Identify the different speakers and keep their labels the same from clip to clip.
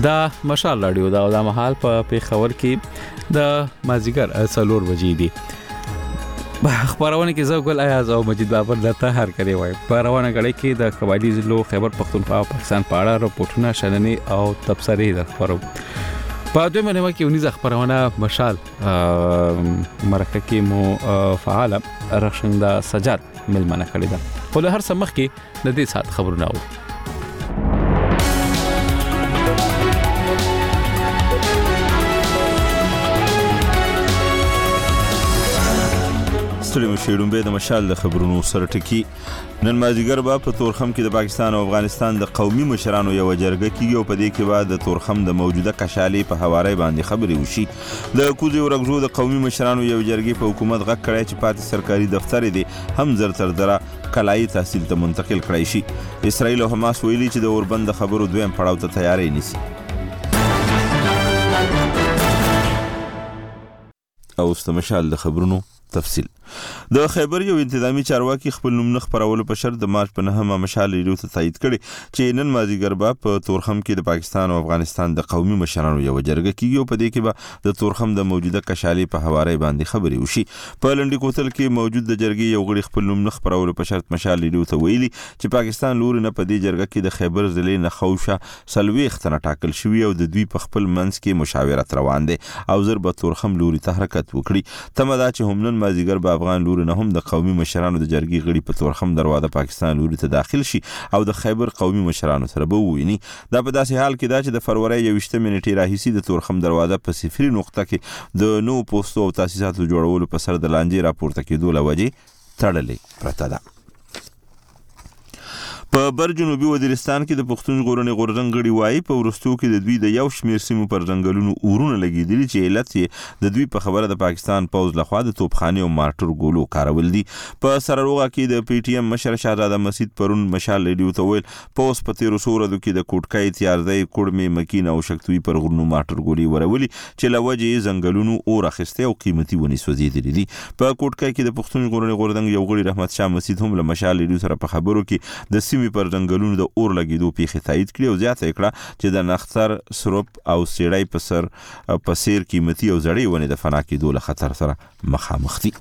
Speaker 1: دا مشال رادیو دا د محل په پیښور کې د مازیګر 4 بجې دي. خبرونه کې زوګل ایاز او مجید بابر دته هر کړي وای. خبرونه غړي کې د قبایلی ضلع خیبر پختونخوا او پاکستان په اړه راپورټونه شننې او تبصرې د خبرو په دوه مهمه کې ونیز خبرونه مشال مرکه کې مو فعال رخصنده سجاد ملمنه کړی دا. په هر سمخ کې د دې سات خبرونه و.
Speaker 2: ستړي مشیرون به د مشال د خبرونو سره ټکی. نن مازیګر به په تورخم کې د پاکستان او افغانستان د قومي مشرانو یو جرګه کیږي او په دې کې بعد د تورخم د موجوده کشالې په حواله باندې خبرې وشي. د کوزي ورغزو د قومي مشرانو یو جرګې په حکومت غږ کړی چې پاتې سرکاري دفتر دي هم زر تر دره کلایي تحصیل ته منتقل کړی شي. اسرائیل او حماس ویلي چې د اوربند خبرو دویم پړاو ته تیاری نیسي. او استمشال د خبرونو تفصیل. د خیبر یو انتظامی چارواکي خپل نوم نه خبرولو په شرط د مارچ په 9 مشال ریډیو ته تایید کړي چې نن مازیګر به په تورخم کې د پاکستان او افغانستان د قومي مشرانو یو جرګه کیږي او په دې کې به د تورخم د موجوده کشالې په حواله باندې خبرې وشي. په لنډی کوتل کې موجود د جرګې یو غړي خپل نوم نه خبرولو په شرط مشال ریډیو ته ویلي چې پاکستان لور نه په دې جرګه کې د خیبر ضلع نه خوشه سلويخت نه ټاکل شوی او د دوی په خپل منځ کې مشاورت روان دي او زر به تورخم لوري ته حرکت وکړي. تمه دا چې هم نن مازیګر به افغان لور نه هم د قومي مشرانو د جرګې غړي په تورخم دروازه پاکستان لوري ته داخل شي او د خیبر قومي مشرانو سره به وویني. دا په داسې حال کې دا چې د فروری 21 نیټې راهیسي د تورخم دروازه په صفري نقطه کې د نو پوسټو او تاسیساتو جوړولو په سر د لانجې راپورته کېدو لوجې تړلې پرته ده. په بر جنوبي وزیرستان کې د پښتون ژغورنې غورځنګ غړي وایي په ورستو کې د دوی د یو شمیر سیمو پر ځنګلونو اورونه لګېدلي چې علت یې د دوی په خبره د پاکستان پوځ لخوا د توپخانې او مارټر ګولو کارول دي. په سرروغه کې د پی ټی ایم مشر شهزاده مسعود پرون مشال ریډیو ته ویل پوځ په 1300 ورځو کې د کوټکای تیارځای کوړمې مکین او شکتوي پر غرونو مارټر ګولي ورولي چې لوجې ځنګلونو اور اخیسته او قیمتي ونی سوځېدلې دي. په کوټکای کې د پښتون ژغورنې غورځنګ یو غړي رحمت شاه مسعود هم له مشال ریډیو سره په خبرو کې د پر ځنګلونو د اور لګیدو پیښه تایید کړي او زیاته کړه چې د نختر سروپ او سیړای په سیر قیمتي او زړې ونې د فنا کېدو له خطر سره مخامخ دي.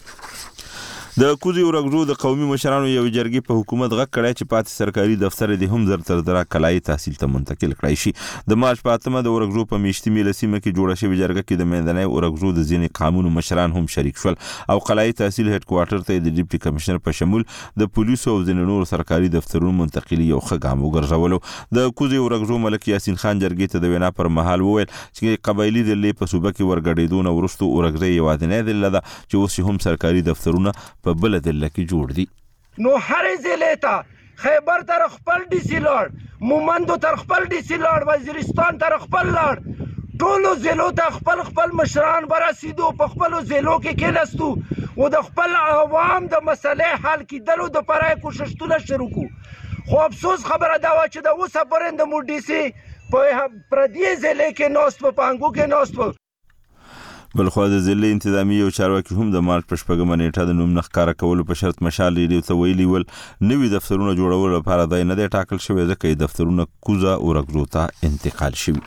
Speaker 2: د کوزي ورغزو د قومي مشرانو یو جرګې په حکومت غږ کړی چې پاتې سرکاري دفتر دي هم زر تر دره کلایي تحصیل ته منتقل کړی شي. د مارچ په 8 د ورغزو په میشتي میلسیمه کې جوړه شوې جرګه کې د میندنۍ ورغزو د ځینې قانونو مشران هم شریک شول او کلایي تحصیل هډ کوارټر ته د ډیپټي کمشنر په شمول د پولیسو او ځینې نور سرکاري دفترونو منتقلي یو ښه ګام وګرځولو. د کوزي ورغزو ملک یاسین خان جرګې ته د وینا پر مهال وویل چې قبایلی ضلع په صوبه کې ورګډېدون ورستو ورغزي یوازینی ضلع ده چې اوس هم سرکاري دفترونه په بل ضلع کې جوړ دي.
Speaker 3: نو هر ضلع ته خیبر تر خپل ډي سي لاړ، مومندو تر خپل ډي سي لاړ، وزیرستان تر خپل لاړ، ټولو ضلعو ته خپل خپل مشران برسېدو، په خپلو ضلعو کې کېناستو او د خپل عوام د مسلې حل کېدلو دپاره یې کوښښونه شروع کړو. خو افسوس خبره دا وه چې د اوسه پورې د مو ډي سي په پردي ضلع کې ناست و، په انګو کې ناست و.
Speaker 2: بلخوا د ضلع انتظامی یو چارواکي هم د مارچ په 8 نیټه د نوم نه ښکاره کولو په شرط مشال ریډیو ته ویلي ول نوي دفترونه جوړولو لپاره ځای نه دی ټاکل شوی ځکه یې دفترونه کوزه ورغزو ته انتقال شوي.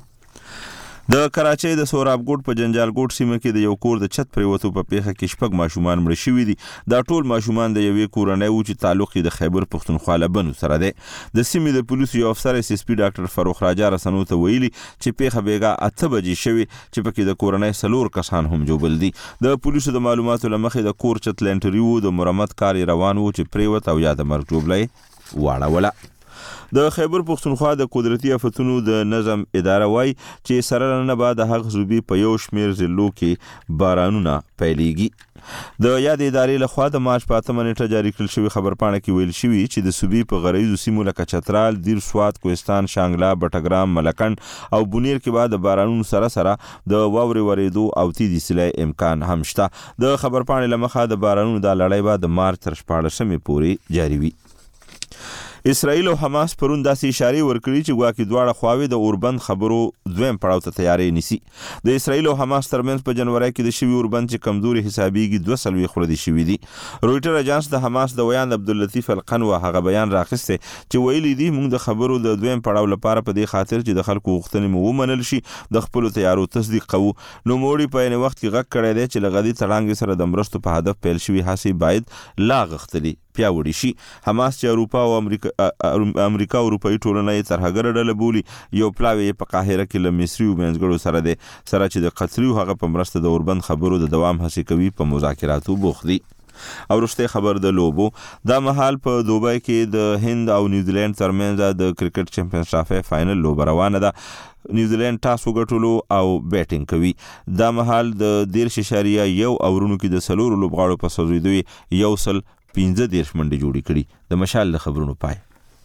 Speaker 2: د کراچۍ د سورابګوټ په جنجال ګوټ سیمه کې د یو کور د چت پریوتو په پیښه کې 6 ماشومان مړ شوي دي. دا ټول ماشومان د یوې کورنۍ وو چې تعلق یې د خیبر پښتونخوا له بنو سره دی. د سیمې د پولیسو یو افسر اس اس پی ډاکټر فاروق راجا رسنو ته ویلي چې پیښه بیګا 8 بجې شوې چې پکې د کورنۍ 4 کسان هم جوړل دي. د پولیسو د معلوماتو لمخې د کور چت لنټری وو د مرمت کار روان وو چې پریوت او یا د مرګ جوړلای واړوله. د خیبر پښتونخوا د قدرتي آفتونو د نظم اداره وای چې سره نه بعد هغه صوبې په یو شمیر ضلعو کې بارانونه پیلېږي. د یاد ادارې لخوا د مارچ په 8 نیټه جاری کړل شوی خبرپاڼه کې ویل شوی چې د صوبې په غرایزو سیمو لکه چترال، دیر سوات، کوهستان، شانګلا، بټګرام، ملکند او بونیر کې بعد بارانونو سره سره د واورې ورېدو او تیزی سیلۍ امکان هم شته. د خبرپاڼې لمخه د بارانونو د لړۍ بعد د مارچ تر 14 پورې جاری وي. اسرائیل او حماس پرون داسې اشاره ورکړي چې ګواکې دواړه خواوې د اوربند خبرو دویم پړاو ته تیاری نیسي. د اسرائیل او حماس ترمنځ په جنوري کې د شوی اوربند چې کمزوري حسابيږي 200 خردي شوی دي. رويټر اجانس د حماس د ویان عبداللطیف القنوه هغه بیان راخسته چې ویلي دي موږ د خبرو د دویم پړاو لپاره په دې خاطر چې د خلکو غوښتنې مو ومنل شي د خپل تیارو تصدیق کوو. نو موړي په یو وخت کې غږ کړی دی چې لغدي تړانګ سره د مرستو په هدف پیل شوی هڅې باید لا غختلي پیاوړي شي. حماس چې اروپا او امریکا او اروپאי ټولنه یې ترهګر ډله بولي یو پلاوی په قاهره کې له مصری ومنځګړو سره دی سره چې د قطري هغه په مرسته د اوربند خبرو د دوام هڅه کوي په مذاکراتو بوخت دي. او رښتې خبر د لوبو دا مهال په دوبۍ کې د هند او نیوزیلند ترمنځ د کرکټ چمپیونز ټرافي فائنل لوب روانه ده. نیوزیلند ټاس وګټلو او بیټینګ کوي. دا مهال د 10.1 اورونو کې د سلور لوبغاړو په سوزیدوي 115 منډې جوړې کړي. د مشال د خبرونو پای.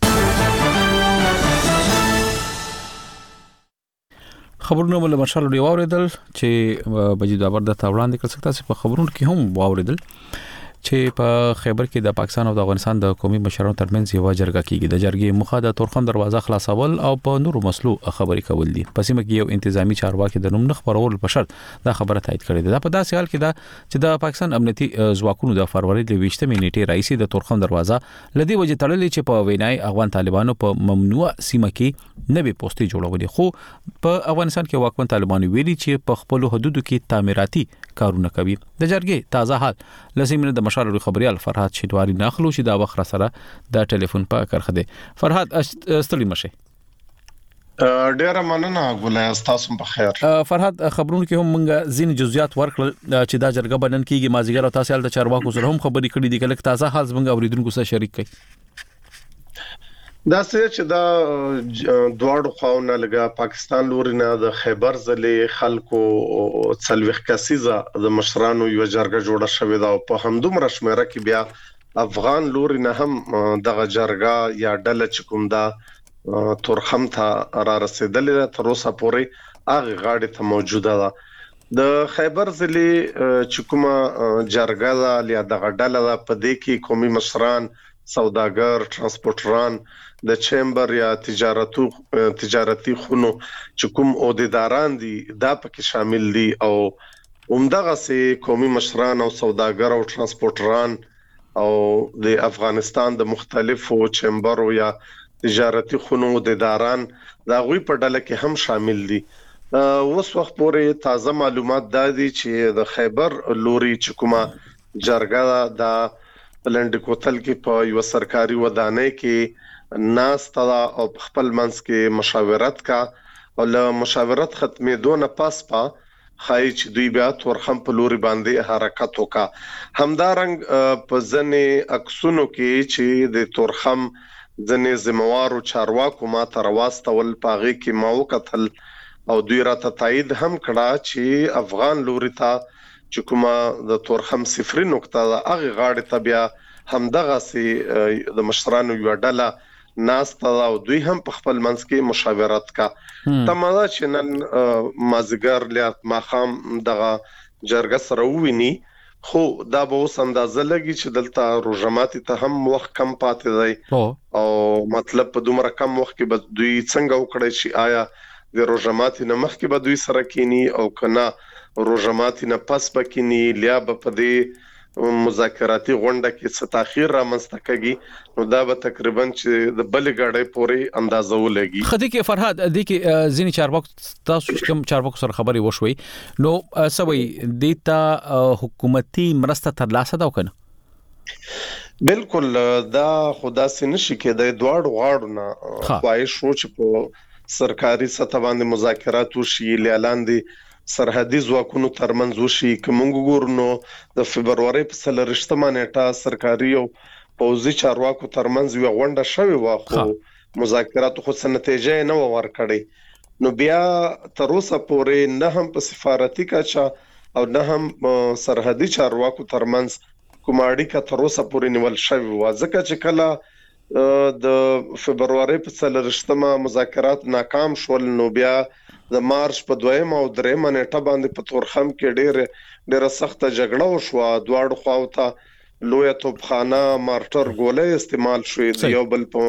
Speaker 1: خبرونه ول مشال دی واوریدل چې بجید بابر د تاوړاندې کړ سکتا چې په خبرونو کې هم واوریدل چې په خیبر کې د پاکستان او د افغانستان د قومي مشرانو ترمنځ یو جرګه کیږي. د جرګې مخه د تورخم دروازه خلاصول او په نورو مسلو خبرې کول دي. په سیمه کې یو انتظامی چارواکي د نوم نه خبرول په شرط دا خبره تایید کړې ده. دا په داسې حال کې ده چې د پاکستان امنیتي ځواکونو د فروری د 20 نیټې رئیس د تورخم دروازه لدی وجه تړلې چې په وینای افغان طالبانو په ممنوع سیمه کې نوې پوسټي جوړولې. خو په افغانستان کې واکمن طالبانو ویلي چې په خپل حدودو کې تعمیراتي کارونه کوي. د جرګې تازه حال لسیمه د مشال خبريال فرحات شیدواری ناخلو چې دا وخت سره د ټلیفون په کرخه دي. فرحات استلی مشه
Speaker 4: ډیره مننه ګولای تاسو په خیر.
Speaker 1: فرحات خبرونه کې هم موږ ځین جزئیات ورکړل چې دا جرګه بنن کیږي مازیګر او تاسو د چارواکو سره هم خبرې کړې دي کله تازه حال موږ اوریدونکو سره شریک کړئ.
Speaker 4: دا چې دا دواړو خواونه لګا پاکستان لوري نه د خیبر ضلع خلکو څلويخ کسیزه د مشرانو یو جرګه جوړه شوې ده او په همدومره شمیره کې بیا افغان لوري نه هم دغه جرګه یا ډله چکم دا تورخم ته را رسیدلې تر اوسه پورې هغه غاړه ته موجوده ده. د خیبر ضلع چکم جرګه یا دغه ډله په دې کې قومي مشران سوداګر ترانسپورټران د چیمبر یا تجارتي خونو چې کوم عہدیداران دي دا پکې شامل دي او عمدغه سي قومي مشران او سوداګر او ترانسپورټران او د افغانستان د مختلفو چیمبر یا تجارتي خونو عہدیداران دا غوي په ډله کې هم شامل دي. اوس وخت پورې تازه معلومات دا دي چې د خیبر لوري چې کومه جرګه دا بلند کوتل کې په یو سرکاري ودانۍ کې ناس تا او خپل منځ کې مشاورت کا او له مشاورت ختمېدو نه پس خای چې دوی بیا تورخم په لوري باندې حرکت وکا. همدارنګ په ځنې عکسونو کې چې د تورخم ځنې زموارو چارواکو ما تر واستول پاغي کې ما وکتل او دوی راته تایید هم کړه چې افغان لوري ته چې کومه د تورخم صفر نقطه هغه غاړه ته بیا همدغه سي د مشرانو یو ډله ناستا او دوی هم په خپل منځ کې مشاورت کا. تماده چې نن مازیګر لیات ماخام دغه جرګه سره وویني خو دا به اوس اندازه لګي چې دلته روزماتي ته هم وخت کم پاتې دی او مطلب په دومره کم وخت کې به دوی څنګه وکړي چې آیا د روزماتي نه مخکې به دوی سره کینی او کنا روزماتي نه پس بکینی لیا به په دې مذاکراتي غونډه کې څه تاخير را منځته نو دا به تقریبا چې د بلې غړې پورې اندازه ولګي.
Speaker 1: خدای کې فرحات د کې ځینی چارواکو تاسو کوم چارواکو سره خبري وشوي نو سوي دیتا حکومتي مرسته تر لاسه دا وکنه.
Speaker 4: بالکل دا خدا سي نشي کې د دواړو غاړو نه خواهش شو چې په سرکاري سطح باندې مذاکرات وشي اعلان دي سرحدي ځواکونو ترمنځ وشي کومګ ګورنو د فبرवरी په 13 نیټه سرکاري او پوځي چارواکو ترمنځ یو غونډه شوې و خو مذاکرات خو څه نتیجه نه ورکړي نو بیا تر اوسه پورې نه هم په سفارتي کچا او نه هم سرحدي چارواکو ترمنځ کوماړي کا تر اوسه پورې نیول شوی و ځکه چې کله د فبرवरी په 13 مذاکرات ناکام شول نو بیا د مارچ په 2 او 3 نیټه باندې په تورخم کې ډېر سخت جګړه وشوه. دواړو خواو ته لوی توپخانه مارټر ګولې استعمال شوې یو بل په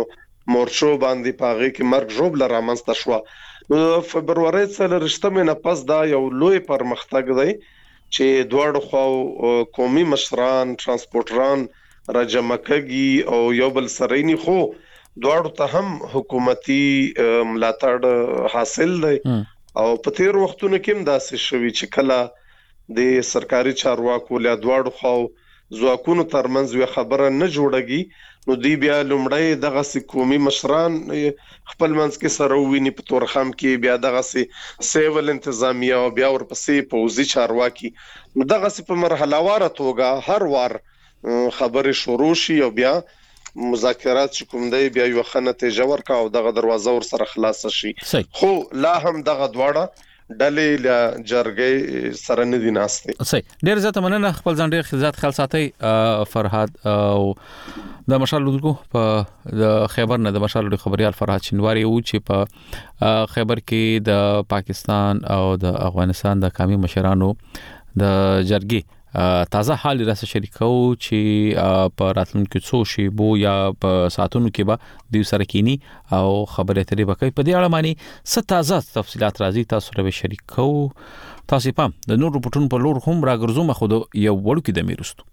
Speaker 4: مورچو باندې پاغه کې مرګ جوړ لرامنځته شو. نو فبرवरी سره رښتمه نه پس دا یو لوی پرمختګ دی چې دواړو خو قومي مشران ترانسپورټران راجمعکږي او یو بل سرینی خو دواړو ته هم حکومتي ملاتړ حاصل دی. او په تیر وختونو کې هم داسې شوی چې کله د سرکاري چارواکو له دواړو خو ځواکونو ترمنځ یو خبره نه جوړږي نو دی بیا لومړی دغه قومي مشران خپل منځ کې سره ویني په تورخم کې بیا دغه سیول انتظامیه او بیا ورپسې پوزي چارواکي نو دغه په مرحله واره توګه هر وار خبرې شروع شي او بیا مذاکرات چې کوم دی بیا یو نتیجه ورکا او دغه دروازه ور سره خلاص شي. خو لا هم دغه دواړه ډلې له جرګې سره نه دي ناشته.
Speaker 1: صحیح. ډېر زیات مننه خپل ځان ډېر خدمت خل ساتي فرهاد او د مشال لودکو په د خیبر نه د مشال لودکو خبريال فرهاد شینواری او چې په خیبر کې د پاکستان او د افغانستان د قومي مشرانو د جرګې تازه حال راس شریکو چې په راتلونکو څو شی بو یا په ساتونو کې به د سره کینی او خبرې اترې وکړي. په دې اړه معنی ست تازه تفصيلات راځي تاسو سره شریکو. تاسو پام د نور پټون په لور هم راګرځوم خو یو وړو کې د میرستو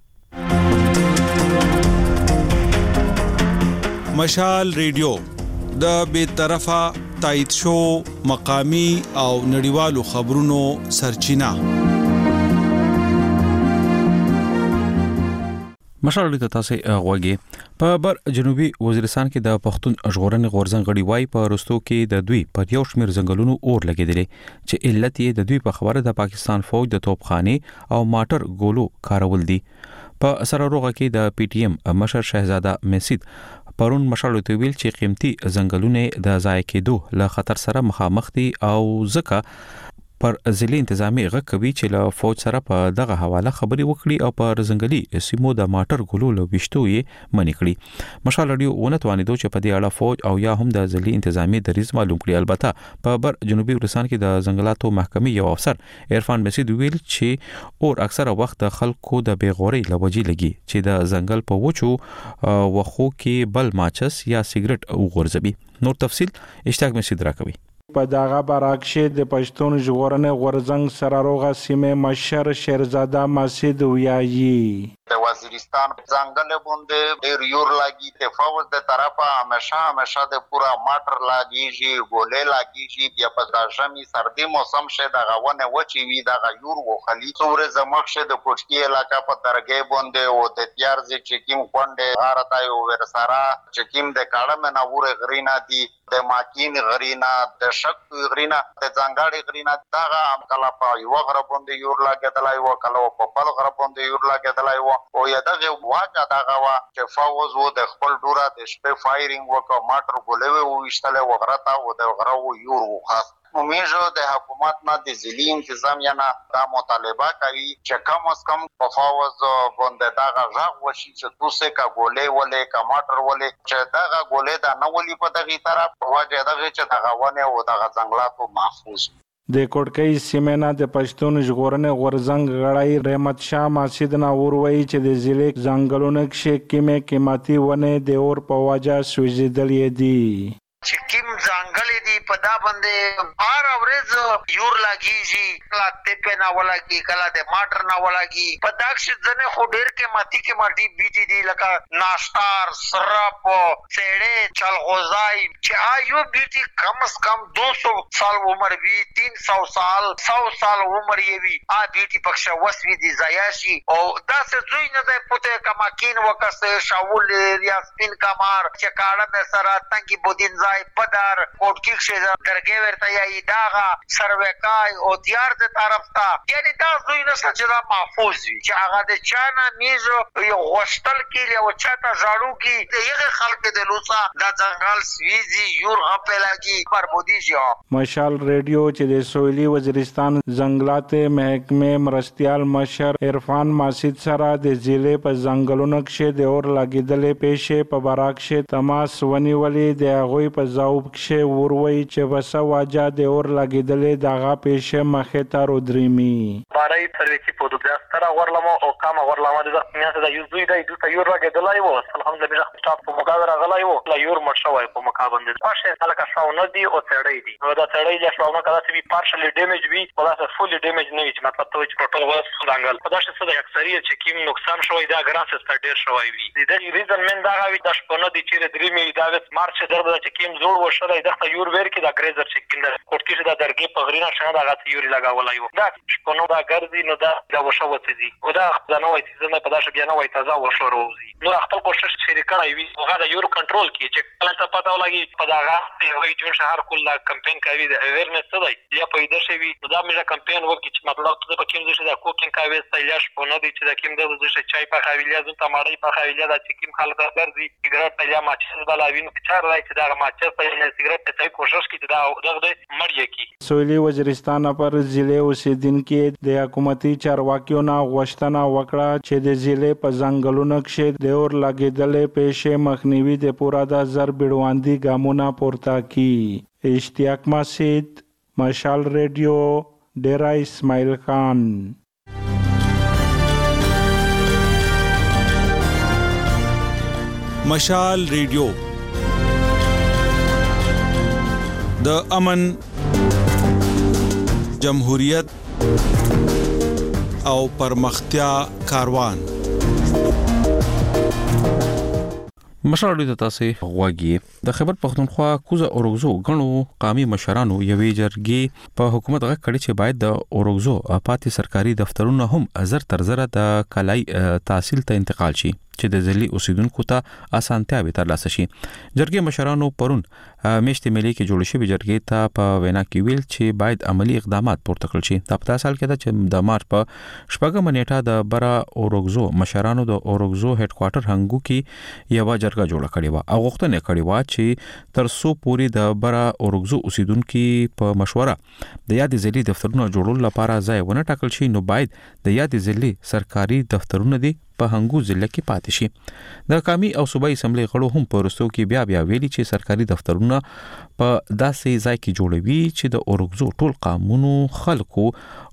Speaker 5: مشال ریډیو د بے طرفه تایید شو مقامی او نړیوالو خبرونو سرچینه.
Speaker 1: مشال ته تاسو غوږی په بر جنوبي وزیرستان کې د پښتون ژغورنې غورځنګ غړي وای په رستو کې د دوی پر یو شمیر ځنګلونو اور لګیدلې چې علت یې د دوی په خبره د پاکستان فوج د توپخانه او ماټر ګولو کارول دي. په سره روغه کې د پی ټی ایم مشر شهزاده مسید پرون مشال ته ویل چې قیمتي ځنګلونه د ضایع کېدو له خطر سره مخامخ دي او ځکه پر ځلې انتظامی غږ کوي چې له فوج سره په دغه حواله خبري وکړي او پر ځنګلي سیمو د ماټر ګلو له وشتو یې منې کړي. مشال رادیو ونتوانیدو چې په دې اړه فوج او یا هم د ځلې انتظامی دریز معلوم کړي. البته په بر جنوبي وزیرستان کې د ځنګلاتو محکمې یو افسر عرفان مسید ویل چې اور اکثره وخت د خلکو د بیغوري لوجي لګي چې د ځنګل په وچو وخو کې بل ماچس یا سیګریټ وغورځوي. نور تفصيل اشتاق مسید راکوي.
Speaker 6: په داغه براکشه د پښتون ژغورنې غورځنګ سره روغه سیمه مشر شهزاده مسید ویایي
Speaker 7: د وزیرستان ځنګل باندې ډیر یور لاګي ته فوج د طرفه همیشه د پورا ماټر لاګيږي ګولې لاګيږي بیا په داشمي سردي موسم شه د غونه وچی وی د یور وخلی څوره زمخ شه د کوټکی علاقہ په درګې باندې او د تیارځي چکیم کونډه غارتا یو ورسارا چکیم د کاړه منور غرینا دي د ماکین غرینا د شک غرینا د ځنګاړي غرینا دغه کلا په یو غره باندې یور لاګدلای و کلا په بل غره باندې یور لاګدلای و او یادغه واجه دغه وا چې فوز و د خپل ډوره د شپې فایرینګ وکړ ماټر ګولوي او وشتله وغرتا او د غره و یور وخاص موږ د حکومت نه د ځلی انتظام یا نه دا مطالبه کوي چې کم از کم په فوز باندې دغه ژغ وشي چې توسه کا ګولې ولې کا ماټر ولې چې دغه ګولې دا نه ولې په دغه طرف واجه دغه چې دغه ونه او دغه ځنګلاتو محفوظ.
Speaker 6: د کوټکۍ سیمه نه د پښتون ژغورنې غورځنګ غړی رحمت شاه مسید نه وروي چې د ضلع ځنګلونو کې قیمتي ونه د اور په وجه سوځیدلې دي
Speaker 7: چې کیم ځنګل دي په دا باندې بار اورز یور لاګيږي کله ته نه ولاګي کله د ماټر نه ولاګي په داښ ځنه خو ډیر کې ماټي بیجی دي لکه ناشتار سرپ سړې چلغوزای چې آیو بیٹی کم از کم 200 سال عمر وی 300 سال 100 سال عمر یې وی ا بیٹی پښه وسوي دي زیاشي او دا څه زوی نه ده پته کما کین وکسه شاول یا سپین کمار چې کاړه سره تنګي بودین پدر کوټکی شه درګې ورته یی داغه سروکای او تیار د طرف تا یعنی دا زوی نه سچدا محفوظ وي چې هغه د چانه میزو یو غشتل کې او چاته ژاړو کې د یغه خلک د لوسا د ځنګل سويزي یور غپه لاګي بربودي جو.
Speaker 6: مشال ریډیو چې د سویلي وزیرستان ځنګلات محکمې مرستيال مشر عرفان مسید سره د ضلع په ځنګلونو کې د اور لګیدلې پېښې په براکشه تماس ونیولې د هغوی په زاوب کې وروي چې وسه واجه د اور لګیدلې دغه پېښه مخه ته رودريمي.
Speaker 8: بارای سرویسی په دوه ستاره ورلمو او کما ورلمو د میاسه د یوزوی د دوه یور راګدلای وو الحمدلله مې سټاپ په مقابله غلای وو لا یور مرشوي په مقابله د پاشه هلکه شاونه دی او تړای دی نو دا تړای له شاونه کله چې پارشلی ډیمیج وي او دا فولي ډیمیج نه وي چې مطلب ته چې ټوټل وس څنګه په داسې څه د اکثریت چې کیم نقصان شوی دا ګرانس ستډیر شوی وي د دې ریزن من دا غوي د شپونه دي چې درې می دا د مارچ دربه چې کیم جوړ وشلای دغه یور ور کې دا ګریزر چې کیند کوټ کې دا درګي په غرینا شنه دا غت یوري لگاولای وو دا شپونه دا ګرځي نو دا وشو وځي او دا د نوې سیزن په داسې بیا نوې تازه وشو روزي نو خپل کوشش شریکه وي هغه د یور کنټرول کې چې کله ته پتا ولګي په دا غا یو جوړ شهر کله کمپاین کوي د اویرنس څه دی یا پیدا شوی نو دا مې کمپاین وکړي چې مطلب ته په کوم ځای دا کوکینګ کوي سایلاش په نو دي چې دا کوم د ځای چای په خویلیا زو تماړی په خویلیا دا چې کوم خلک درځي سیګریټ یا ماچس بلاوین چې راځي چې دا ماچس په سیګریټ ته کوشش کوي دا دغه مړی کی
Speaker 6: سویلی وزیرستان پر ضلع اوسیدونکو د حکومتي چارواکیو نه غوښتنه وکړه چې د ضلع په ځنګلونو کې د اور لګیدلې پیښې مخنیوي د پورا د زر بیړواندي ګامونه پورته کی اشتیاق مسجد مشال ریډیو ډیرا اسماعیل خان
Speaker 5: مشال ریډیو د امن جمهوریت او پرمختیا کاروان
Speaker 1: مشال ډیو تاسو غواګي د خیبر پختونخوا کوزه اورغزو غنو قومي مشرانو یوې جرګې په حکومت غږ کړي چې باید د اورغزو پاتې سرکاري دفترونه هم زر تر زر د کلای تحصیل ته انتقال شي چې د ځلي اوسیدونکو ته اسانتیا به ترلاسه شي جرګې مشرانو پرون میشتې ملي کې جوړ شوی جرګې ته په وینا کې ویل چې باید عملی اقدامات پورته کړل شي د پتا سال کې چې د مارچ په شپږم نیټه د برا اورغزو مشرانو د اورغزو هډ کوارټر هنګو کې یو جرګه جوړه کړې و او غوښتنه کړې و چې تر څو پورې د برا اورغزو اوسیدونکو په مشوره د یاد ځلي دفترونو جوړولو لپاره ځای ونه ټاکل شي نو باید د یاد ځلي سرکاري دفترونه دي په هنګو ضلع کې پاتې شي د قومي او صوبایي اسمبلی غړو هم په رستو کې بیا ویلي چې سرکاري دفترونه په داسې ځای کې جوړوي چې د اورغزو ټول قانونو خلکو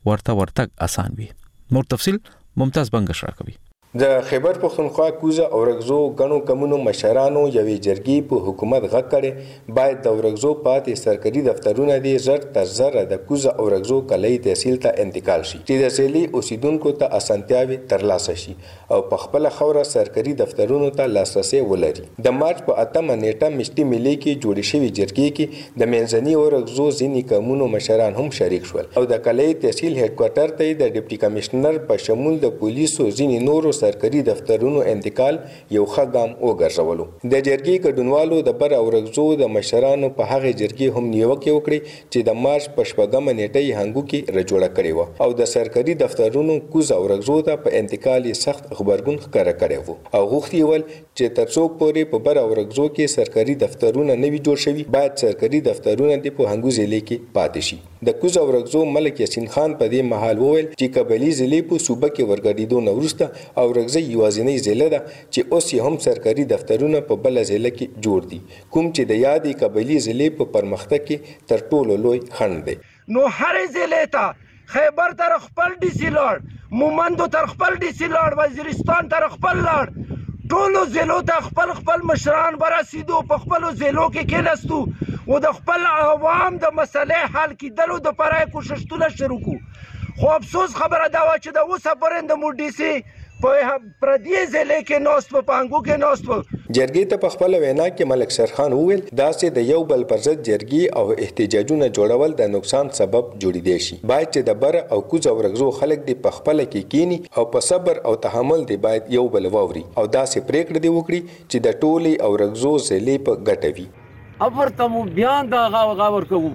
Speaker 1: ورته آسان وي نور تفصيل ممتاز بنګش راکوي
Speaker 9: د خیبر پختونخوا کوزه اورغزو غنو کمونو مشرانو یوې جرګې په حکومت غږ کړي باید د اورغزو پاتې سرکاري دفترونه دي زر تر زر د کوزه اورغزو کلي تحصیل ته انتقال شي چې د ځلي اوسیدونکو ته اسانتیاوي ترلاسه شي او په خپل خوره سرکاري دفترونو ته لاسرسي ولري د مارچ په 8 نیټه مشتي ملي کې جوړ شوی جرګې کې د منځني اورغزو ځینی کمونو مشران هم شریک شول او د کلي تحصیل هډ کوارټر ته د ډیپټي کمشنر په شمول د پولیسو ځینی نورو سرکاري دفترونو انتقال یو خګام وګرځولو د جرګې ګډونوالو د بر اورغزو د مشرانو په هغه جرګې هم نیوکه وکړي چې د مارچ په شپږم نیټه هنګو کې رجوړه کړې و او د سرکاري دفترونو کوز اورغزو ته په انتقال سخت خبرګون ښکاره کړی و او غوښتي ول چې تر څو پورې په بر اورغزو کې سرکاري دفترونه نوي جوړ شوي باید سرکاري دفترونه د په هنګو ضلع کې پاتې شي د کوز اورغزو ملک یاسین خان په دې محل وویل چې قبایلی ضلع په صوبه کې ورګډېدو نه وروسته اورغزي یوازینی ضلع ده چې اوس هم سرکاري دفترونه په بل ضلع کې جوړ دي کوم چې د یادې قبایلی ضلع په پرمختګ کې تر ټولو لوی خنډ دی
Speaker 3: نو هر ضلع ته خیبر تر خپل ډي سي لاړ مومندو تر خپل ډي سي لاړ وزیرستان تر خپل لاړ ټولو ضلعو ته خپل مشران برسېدو په خپلو ضلعو کې کېناستو او د خپل عوام د مسلې حل کېدلو دپاره یې کوښښونه شروع کړو خو افسوس خبره دا وه چې د اوسه پورې د مو ډي سي په پردي ضلع کې ناست په پانګو کې ناست
Speaker 9: جرګې ته په خپل وینا کې ملک سرخان وویل داسې د یو بل پر ضد جرګې او احتجاجونه جوړول د نقصان سبب جوړیدای شي باید چې د بر او کوز اورغزو خلک دی په خپل کې کینی او په صبر او تحمل دی باید یو بل ووري او داسې پریکړه دی وکړي چې د ټولي اورغزو ضلع په ګټه وي
Speaker 10: افرتمو بیان دا غاور کوو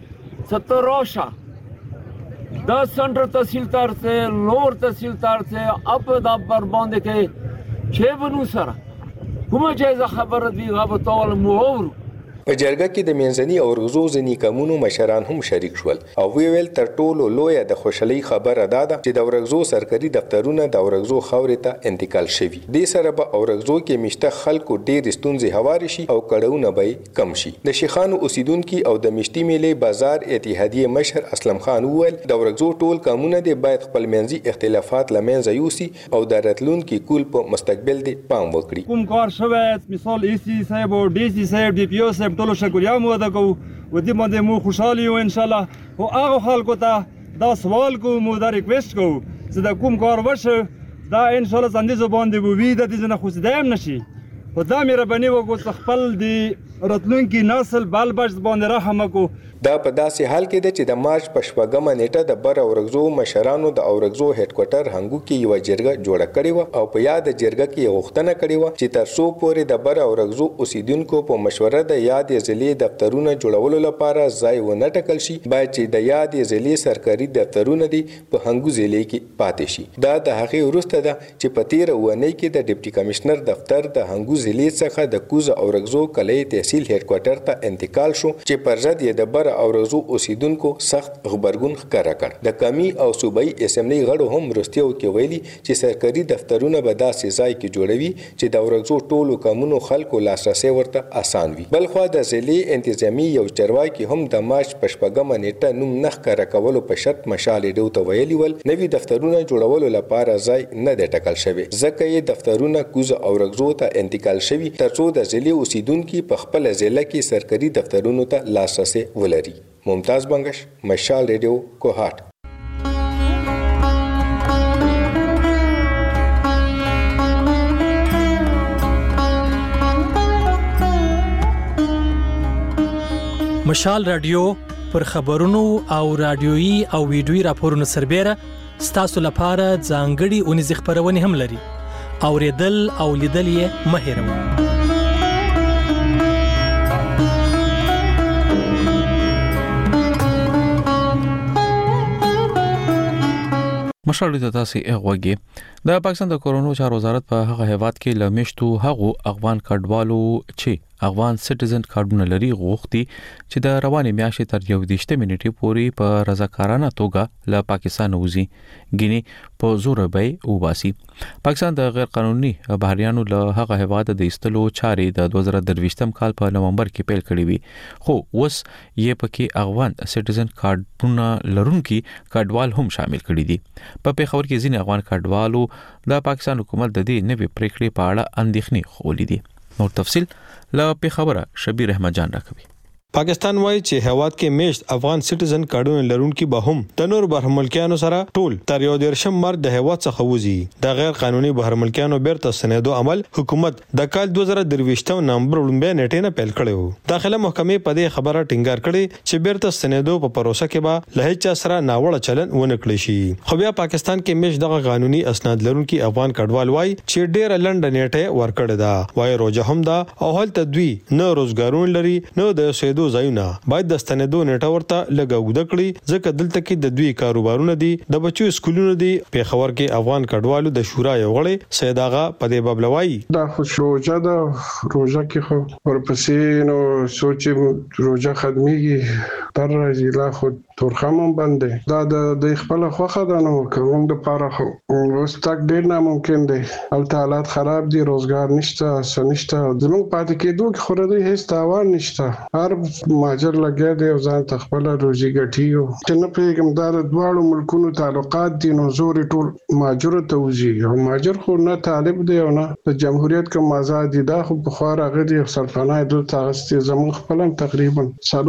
Speaker 10: ستروشا دا سنٹر تحصیلدار سے لور تحصیلدار سے اپ دا پر باندې کې چه بنو سره کومه جایزه خبره دی غو تول مو
Speaker 9: په جرګه کې د منځني او ورغزو ځینې قومونو مشران هم شریک شول او ویل تر ټولو لویه د خوشحالي خبره ده چې د ورغزو سرکاري دفترونه د ورغزو خاورې ته انتقال شوي. دې سره به ورغزو کې مشته خلکو ډېر ستونزې هوارې شي او کړهونه به کم شي. د شیخانو اوسیدونکو او د مشتي میلې بازار اتحادیه مشر اسلم خان وویل د ورغزو ټول قومونه دې باید خپل منځي اختلافات له منځه یوسي او د راتلونکي کول په مستقبل دې پام وکړي.
Speaker 11: کوم کار شوی مثال ایسی صاحب او ډي سي صاحب ډي پی او صاحب ټول شکریا مو ادا کوو و دې باندې مو خوشحالي یو ان شاء الله. او هغه خلکو ته دا سوال کوو مو دا ریکویسټ کوو چې دا کوم کار وشه دا ان شاء الله څنګه زبان دی وی د دې نه خوشدایم نشي. په دا مې ربني وګو خپل دی راتلونکي نسل بال بچ باندې رحم وکړو.
Speaker 9: دا په داسې حال کې ده چې د مارچ په 8 نیټه د بر اورغزو مشرانو د اورغزو هډ کوارټر هنګو کې یو جرګه جوړه کړې و او په یاد جرګه کې غوښتنه کړې و چې تر څو پورې د بر اورغزو اوسیدونکو په مشوره د یاد ضلعي دفترونه جوړولو لپاره ځای ونه ټاکل شي باید چې د یاد ضلعي سرکاري دفترونه دی په هنګو ضلع کې پاتې شي. دا د هغې وروسته ده چې په 13 اونۍ کې د ډیپټي کمشنر دفتر د هنګو ضلع څخه د کوز اورغزو کلي تحصیل هډ کوارټر ته انتقال شو چې پر ضد یې د بر اورغزو اوسیدونکو سخت خبرګون ښکاره کړ. د قومي او صوبایي اسمبلی غړو هم مرستیو کې ویلي چې سرکاري دفترونه به داسې ځای کې جوړوي چې د اورغزو ټولو قومونو خلکو لاسرسي ورته اسان وي. بلخوا د ضلعي انتظامی یو چارواکي هم د مارچ په 8 نیټه نوم نه ښکاره کولو په شرط مشال ډیو ته ویلي ول نوي دفترونه جوړولو لپاره ځای نه دی ټاکل شوی ځکه یې دفترونه کوز اورغزو ته انتقال شوي ترڅو د ضلعي اوسیدونکو په خپل ضلع کې سرکاري دفترونو ته لاسرسي ولري. ممتاز بنگش، مشال ریډیو، کوهاټ.
Speaker 12: مشال رادیو پر خبرونو او رادیويي او ویډیويي راپورونو سربېره ستاسو لپاره ځانګړي اونیز خبرونه هم لري. اوریدل او لیدل یې مه هېروئ.
Speaker 1: مشال د تاسو غوږی د پاکستان د کورونو چارو وزارت په هغه هیواد کې لمشتو هغو افغان کډوالو چې افغان سټیزن کارډونه لري غوښتي چې د روانې میاشتې تر 11 منټې پورې په رضاکارانه توګه له پاکستان وځي ګینی په زور به وباسي. پاکستان د غیر قانوني بهريانو له هغه هیواد د ایستلو چارې د 2023 کال په نومبر کې پیل کړې وي خو اوس یې پکې افغان سټیزن کارډونه لرونکي کډوال هم شامل کړي دي. په پیښور کې ځینې افغان کډوالو د پاکستان حکومت د دې نوې پریکړې په اړه اندېښنې خولې دي. نور تفصيل له پیښوره شبیر احمد جان راکوي.
Speaker 5: پاکستان وایي چې هواد کې میشت افغان سټیزن کارډونه لرونکي به هم د نور بهرملکیانو سره ټول تر 11 مارچ د هواد څخه وځي. د غیر قانوني بهرملکیانو بیرته سنیدو عمل حکومت د کال 2023 نومبر لومبه نیټه نه پیل کړو. داخله محکمې په دې خبره ټینګار کړي چې بیرته سنیدو په پروسه کې به له هیڅ سره ناوړه چلن ونه کړی شي. خو بیا پاکستان کې میشت دغه قانوني اسناد لرونکي افغان کډوال وایي چې ډېر لنډ نیټه ورکړه ده. وایي روزه هم ده او هلته دوی نه روزګارون لري نه د سیدو ځایونه باید د ستنېدو نیټه ورته لګاوده کړي ځکه دلته کې د دوی کاروبارونه دي د بچو سکولونه دي. پیښور کې افغان کډوالو د شورا یو غړی سید آغا په دې بابلوي
Speaker 13: دا خو روزه ده روزه کې خو ورپسې نو سوچ روزه خدمتي تر راځي لا خو تورخم باندې دا د خپل خوخه ده نو کوم د پاره خو اوس تک ډیر ناممکن دی. حالات خراب دي روزګار نشته سنشته زموږ پاتې کېدو کې خو د هیڅ تاوان نشته. هر ماجر لګیا دی او ځان تخپل روزي ګټي چې نه پیګم دا د دواړو ملکونو تعلقات دي نو زور ټول ماجر ته وځي او ماجر خو نه طالب دی او نه د جمهوریت کوم آزاد دي. دا خو په خور هغه دي سلطنت د تاسو زمون خپلم تقریبا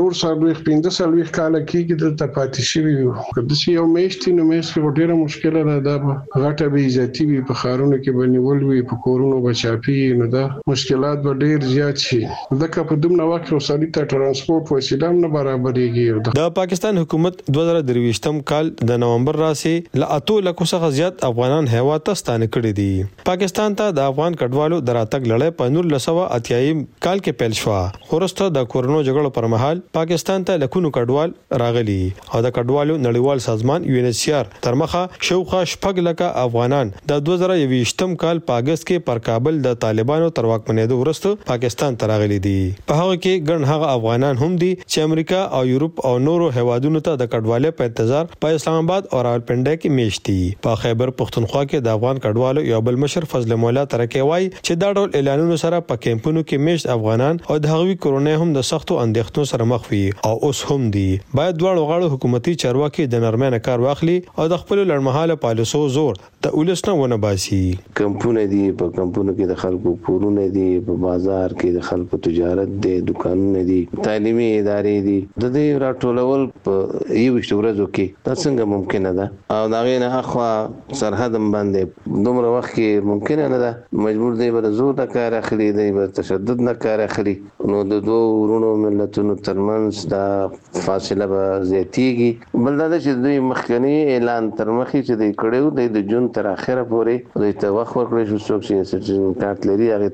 Speaker 13: 4 کال کېږي د پاتې شوی یو. کله چې یو میشتي نو میشتي ډیره مشکله ده دا غټه به عزتي وي په خارونو کې بنول وي په کورونو بچاپی نو دا مشکلات به ډیر زیات شي. ځکه په دومره وخت سړی ته ترانسپورت وسیله هم نه برابرېږي.
Speaker 5: د پاکستان حکومت 2023م کال د نومبر راسي ل 8 لکه څخه زیات افغانان هیواد ته ستانه کړي دي. پاکستان ته د افغان کډوالو دراتګ لړۍ په 1980 کال کې پیل شو. خورسته د کورونا جګړو پر مهال پاکستان ته لکونو کډوال راغلي او د کډوالو نړیوال سازمان UNHCR تر مخه شوخه شپږ لکه افغانان د 2020م کال په اگست کې پر کابل د طالبانو تر واکمنېدو وروسته پاکستان ته راغلي دي. په هغه کې ګڼ هغه افغانان هم دي چې امریکا او یورپ او نورو هیوادونو ته د کډوالۍ په انتظار په اسلام آباد او راولپنډي کې میشت دي. په خیبر پختونخوا کې د افغان کډوالو یو بل مشر فضل مولا ترکي وایي چې دا ډول اعلانونو سره په کیمپونو کې میشت افغانان او د هغوی کورونه هم د سختو اندېښنو سره مخ وي او اوس هم دي. باید دواړو غاړو حکومتي چارواکي د نرمانه کار واخلي او د خپل لړمحاله پالیسو زور د ولسنه ونه باسي.
Speaker 14: کمپونه دي، په کمپونو کې د خلکو کورونه دي، په بازار کې د خلکو تجارت دي، دکانونه دي، تعلیمي ادارې دي. د دې راټولول په یو ورځو کې دا څنګه ممکنه ده او دا غینه اخوا سرحد باندې دومره وخت کې ممکنه نه ده. مجبور دی بر زور د کار اخلي، دی بر تشدد نه کار اخلي. نو د دوه ورونو ملتونو ترمنځ دا فاصله به زیاتېږي. بل دا چې دوی مخکنی اعلان تر مخې چې دی کړو د جون تر اخره پورې دوی ته وخت ورکړی شو. څوک چې سټیزن کارت لري هغه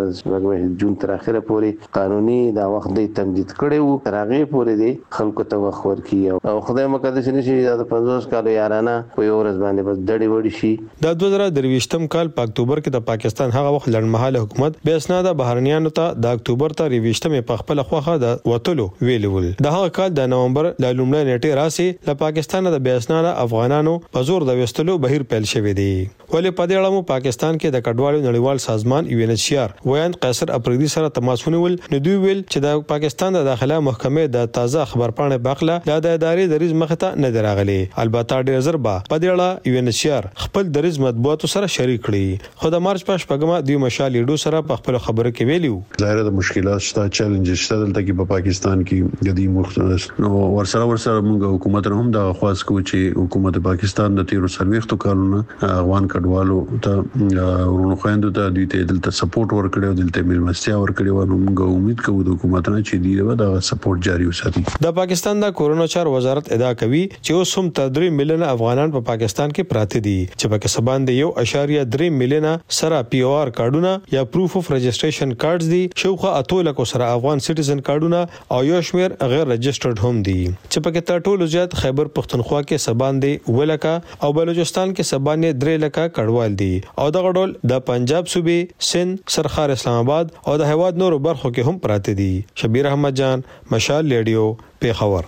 Speaker 14: ته جون تر اخره پورې قانوني دا وخت دی تمدید کړو. تر هغه پورې دی خلکو ته وخت ورکړي او خدای مقدس نشي د 50 کال یارانه په یو ورځ باندې بس ډډې وړي شي.
Speaker 5: د 2023م کال په اکتوبر کې د پاکستان هغه وخت لړمحاله حکومت به اسناد بهرنیانو ته د اکتوبر ته 23م په خپل خوخه د وټلو ویلول. د هغه کال د نومبر د لومړۍ نیټه راسي له پاکستان د به اسناد افغانانو په زور د وستلو بهیر پیل شوې دي. ولې په دې اړه مو پاکستان کې د کډوالو نړیوال سازمان UNHCR ویان قیصر افریدي سره تماس ونیول. نو دوی ویل چې د پاکستان د داخله محکمې د تازه خبرپاڼې باخله د ادارې د ریز مخته نه دراغلي. البته ډېر زربا په دې اړه UNHCR خپل د ریز مطبوعاتو سره شریک کړي. خو د مارچ په شپږمه دوی مشال لیډو سره په خپل خبره کې ویلو
Speaker 15: ظاهر د مشکلات شته، چیلنجز شته دلته کې په پاکستان کې د دې مختلف نو ورسره موږ حکومت هم د خواص کو چې حکومت پاکستان د 13 کالونو افغان کډوالو ته ورونو خويندو ته دوی ته دلته سپورټ ورکړي او دلته ملمستیا ورکړي و. نو موږ امید کوو د حکومت نه چې دی دا سپورټ جاری وساتي.
Speaker 5: د پاکستان د کورونا چار وزارت ادعا کوي چې اوس هم تر 3 میلیونه افغانان په پاکستان کې پراته دي چې په کسبان د 1.3 میلیونه سره POR کارډونه یا پروف اف رجسټریشن کارډز دي. شوخه 8 لکه سره افغان سټیزن کارډونه او یو شمیر غیر رجسټرډ هم دي چې په کې تر ټولو زیات خیبر پختونخوا کې سبان دي ولکه او بلوچستان کې سبان 3 لکه کډوال دي او د غډول د پنجاب صوبې سند سرخار اسلام آباد او د هواد نورو برخو کې هم پراته دي. شبیر احمد جان مشال ریډیو پیښور.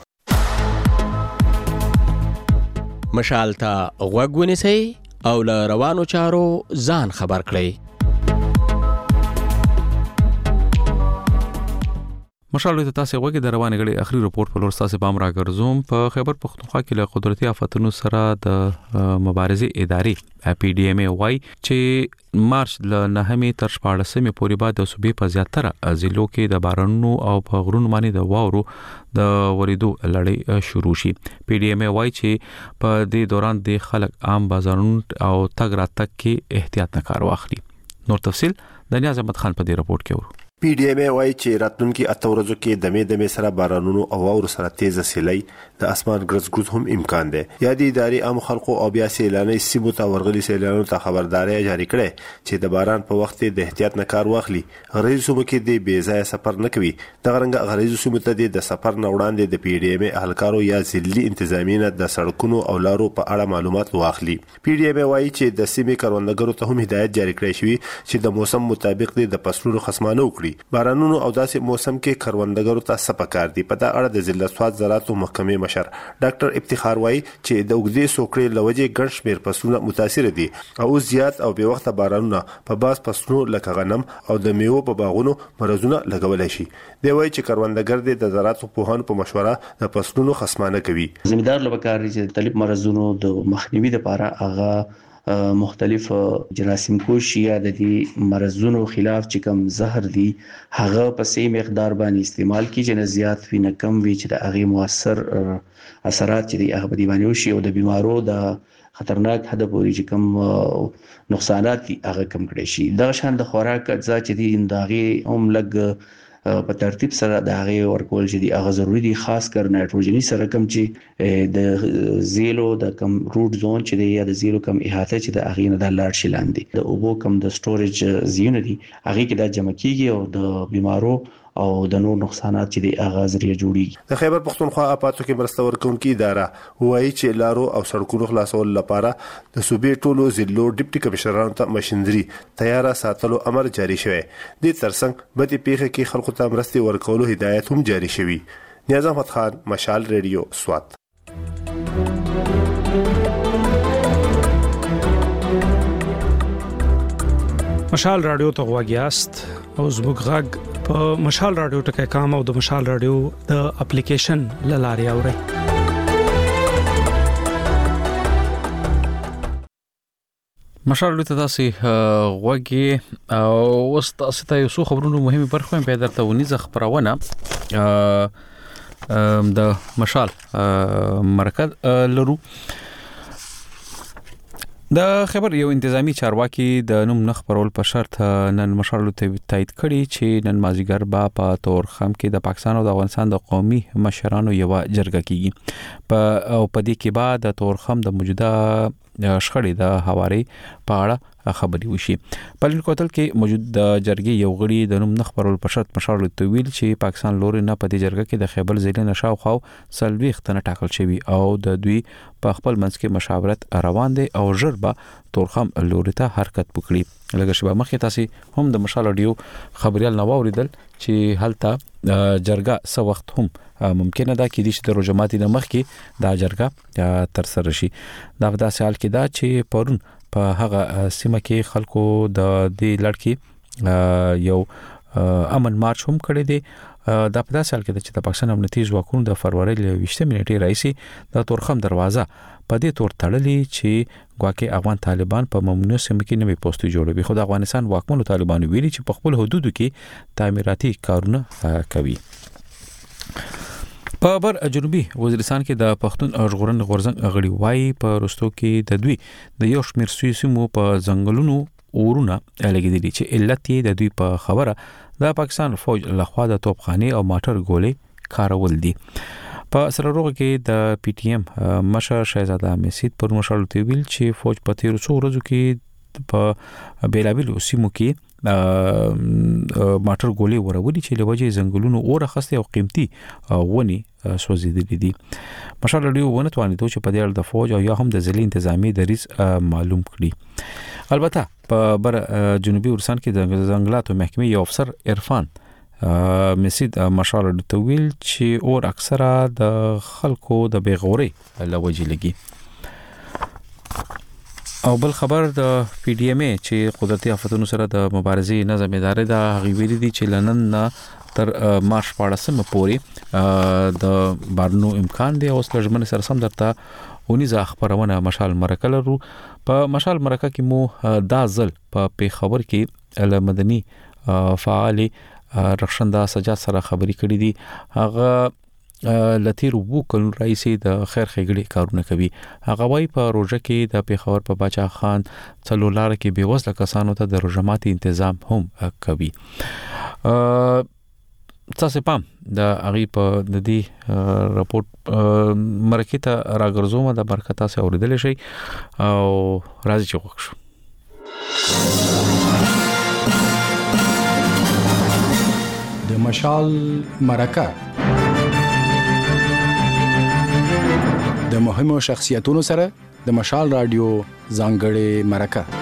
Speaker 16: مشال ته غوږ ونیسئ او له روانو چارو ځان خبر کړئ.
Speaker 1: مشال ته تاسو وګورئ د روانه غړي اخري رپورت په لور تاسو پام راګرځوم. په خیبر پختونخوا کې له قدرتي آفتونو سره د مبارزې ادارې PDMA وای چې مارچ ل 9 تر 14 پورې بعد د صوبې په زیاتره ضلعو کې د بارانونو او په غرونو باندې د واورو د وریدو لړۍ شروع شي. PDMA وای چې په دې دوران د خلک عام بازارونو او تګ راتګ کې احتیاط نه کار واخلي. نور تفصيل د نیاز احمد خان په دې رپورت کې ورو.
Speaker 17: PDMA وایي چې راتلونکي 8 ورځو کې دمه سره بارانونو او واورو سره تیز سیلۍ د اسمان ګرځګوز هم امکان دی. یادې ادارې عام خلکو او بیا سیلاني سیمو ته ورغلي سیلانو ته خبرداري جاری کړې چې د باران په وخت د احتیاط نه کار واخلي. غریزو سیمو کې د بې ځای سفر نه کوي. د غرنګ غریزو سیمو ته د سفر نه وړاندې د PDMA اهلکارو یا ځلي انتظامیه د سړکونو او لارو په اړه معلومات واخلي. PDMA وایي چې د سیمې کروندګرو ته هم هدایت جاری کړی شوی چې د موسم مطابق د فصلونو خصمانه وکړي. بارانونو او داسې موسم کې کروندګرو ته سپکار دي. په دا اړه د ضلع سواد زراعت محکمې مشر ډاکټر افتخار وایي چې د وګړي سوکړې لوجې ګڼ شمېر فصلونه متاثر دي او زیات او به وخت بارانونه په باز فصلونو لکه غنم او د میوو په باغونو مرزونه لګولای شي. دی وایي چې کروندګر د زراعت پوهانو په مشوره د فصلونو خصمانه کوي.
Speaker 18: زمیندار لپاره چې طالب مرزونو د مخنیوي لپاره هغه مختلف جراثیم کشي یا د دې مرزونو خلاف چې کوم زهر دي هغه په سي مقدار باندې استعمال کیږي نه زیات وي نه کم وي چې د هغه مؤثر اثرات چې دی هغه په دی باندې وشي او د بیمارو د خطرناک حد پورې چې کوم نقصانات هغه کم کړي شي. دا شان د خوراک اجزا چې دی انداغي هم لګ په ترتیب سره د هغه ورکول چې دی هغه ضروری دي، خاص کر نایټروجني سره کم چې د زیلو د کم روټ زون چې دی یا د زیلو کم احاطه چې د هغه نه د لاړ شي لاندې د اوبو کم د سټوریج زیونه دي هغه کې د جمع کیږي او د بیمارو او د نور نقصانات چې د اغاز لري جوړیږي.
Speaker 17: د خیبر پختونخوا اپاتو کې مرسته ورکوونکې اداره وایي چې لارو او سړکونو خلاصول لپاره د صوبې ټولو ضلعو ډیپټي کمشنرانو ته ماشينري تیار ساتلو امر جاری شوی. د ترڅنګ بدی پیښه کې خلکو ته مرسته ورکولو هدایت هم جاری شوی. نیاز احمد خان، مشال ریډیو، سوات.
Speaker 19: مشال رادیو ته غواګیاست او زموږ غږ په مشال رادیو ټکای کام او د مشال رادیو د اپلیکیشن لاري اوري.
Speaker 1: مشال رادیو ته تاسو غواګي او واستاسو ته یو څو خبرونه مهمه برخه په درته ونیزه خبرونه د مشال مرکز لرو. د خبر یو انتظامی چارواکي د نوم نخبرول په شرط نن مشال ته تایید کړي چې نن مازیګر با په تورخم کې د پاکستان او د افغانستان د قومي مشرانو یو جرګه کیږي او په دې کې بعد د تورخم د موجوده شخړې د حواري په اړه خبري وشي. په لیکوتل کې موجود د جرګې یو غړي د نوم نخبرول په شرط مشال ته ویل چې پاکستان لوري نه په دې جرګه کې د خیبر ضلع نشاو خو سلويخ تنه ټاکل شوی او د دوی په خپل منځ کې مشاورت روان دي او ژربه تورخم لوري ته حرکت وکړي. لکه شبا مخې تاسو هم د مشال رادیو خبريال نو اوریدل چې هلته جرګه سو وخت هم ممکنه ده کې د روجماتي د مخ کې دا جرګه تر سره شي. دا په داسې حال کې دا چې پرون په هغه سیمه کې خلکو د دې لړکی یو امن مارچ هم کړی دی. دا په داسې حال کې چې د پاکستان امنیتي ځواکونو د فروری 20 منټې راځي د تورخم دروازه په دې تور تړلې چې ګواکې افغان طالبان په ممنوع سیمه کې نوې پوسټ جوړوي. خو د افغانستان واکمنو طالبانو ویلي چې په خپل حدودو کې تعمیراتي کارونه کوي. په بر جنوبي وزیرستان کې د پښتون ژغورن غورځنګ غړي وایي په رستو کې د دوی د یو شمیر سیمو په ځنګلونو اورونه لګیدلي چې علت یې د دوی په خبره د پاکستان فوج لخوا د توپخانه او ماټر ګولې کارول دي. په سرروغه کې د پی ټی ایم مشر شهزاده مسید پر مشال ته ویل چې فوج په تیر څو ورځو کې په بیلابل سیمو کې ماټر ګولې ورولي چې لوجه زنګلونو اور خسته او قیمتي ونی سوځیدلې دي. مشال رادیو ونه توانید چې په دې اړه د فوج او یا هم د ځلې انتظامی دریس معلوم کړي. البته په بر جنوبي ورسان کې د ځنګلاتو محکمې یو افسر عرفان مسید مشال ته ویل چې اور اکثره د خلکو د بیغوري لوجه لګي. او بل خبر د پی ډی ایم چې قدرتي آفتونو سره د مبارزې نظم ادارې د غویری دي چې لنن تر مارچ 14 پورې د بارنو امکان دی او سلجمن سره سم درته ونی ځ خبرونه مشال مرکه لرو. په مشال مرکه کې مو دا ځل په پیښور کې مدني فعال رخصنده سجاد سره خبري کړې دي. هغه لتیر وو کلن رئیسي د خیر خېګړي کارونه کوي. هغه وايي په روزه کې د پیښور په باچا خان څلولار کې بیوزله کسانو ته د روزماتي تنظیم هم کوي. تاسو پام د اغي په د دې راپورټ مرکه ته راګرځوم د برکتا سره اوریدل شي او راځي چې وښو.
Speaker 20: د مشال مرکه د مهمو شخصیتونو سره د مشال رادیو ځانګړې مرکه.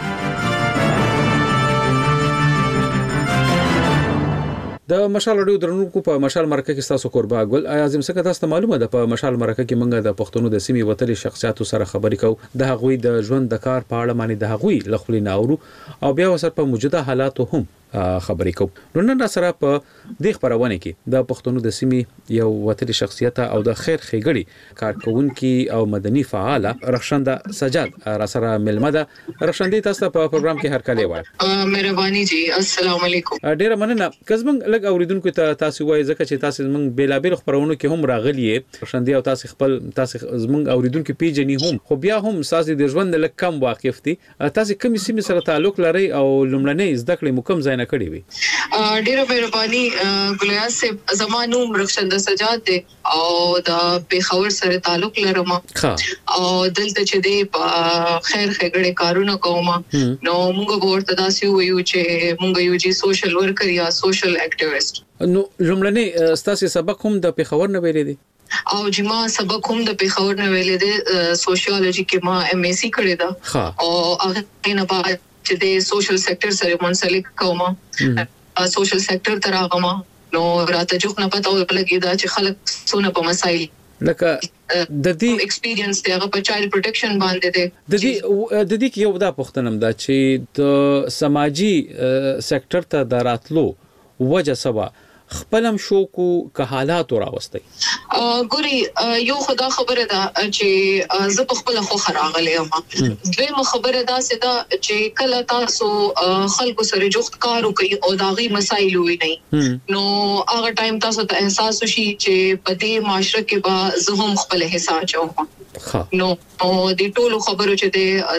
Speaker 1: د مشال رادیو درنونکو په مشال مرکه کې تاسو قربا ګل اعظم څخه تاسو معلومه ده په مشال مرکه کې منګه د پښتونو د سیمې وتلي شخصیتو سره خبرې کوو د هغوی د ژوند د کار په اړه باندې د هغوی لخوا ناورو او بیا وسر په موجوده حالاتو هم خبرې کوو. نن سره په دې خبرونه کې د پښتونو د سیمې یو وتلي شخصیت او د خیر خېګړي کارکونکو او مدني فعال رخصنده سجاد را سره ملمده. رخصندې تاسو په پروګرام کې هر کله وای.
Speaker 21: مهرباني جی السلام علیکم.
Speaker 1: ډیره مننه. کزمن لګ اوریدونکو ته تاسو وای ځکه چې تاسو موږ بیلابل خبرونه کې هم راغلی رخصندې او تاسو خپل تاسو موږ اوریدونکو پیژنې هم خو بیا هم ساز د ژوند لکه کم واقف دي. تاسو کوم سیمه سره تعلق لري او لمړنۍ زده کړې مکم ځای مننه کړې وي.
Speaker 21: ډیره مهرباني ګلیاس صاحب، زمانو مرخصنده سجاد دي او د پیښور سره تعلق لرم او دلته چې دی خیر خګړې کارونه کوم نو موږ ورته داسې ویو چې موږ یو جی سوشل ورکر یا سوشل اکټیویست.
Speaker 1: نو لومړنی ستاسو سبق هم د پیښور نه ویلې دي
Speaker 21: او جما سبق هم د پیښور نه ویلې دي. سوشیالوجي کې ما ام ایس سی کړې ده او هغه نه بعد چې د سوشل سېکټر سره منسلک کوم سوشل سېکټر تر هغه ما نو راته جو نه پته ولګی دا چې خلک څونه په مسایل
Speaker 1: لکه د دې
Speaker 21: ایکسپیرینس دی هغه په چایلډ پروټیکشن باندې دی.
Speaker 1: د دې کې یو دا پوښتنه ده چې د سماجی سېکټر ته دراتلو وجه سبا خپلم شوکو که حالات راوستي.
Speaker 21: ګوري یو خدا خبره ده چې زه په خپل خو خراغله یم. دویمه خبره ده چې کله تاسو خلکو سره جوخت کارو کوي او داغي مسایل وي نه نو هغه ټایم تاسو ته احساس وشي چې په دې معاشره کې به زه هم خپل حساب چوم. نو د ټولو خبرو چې د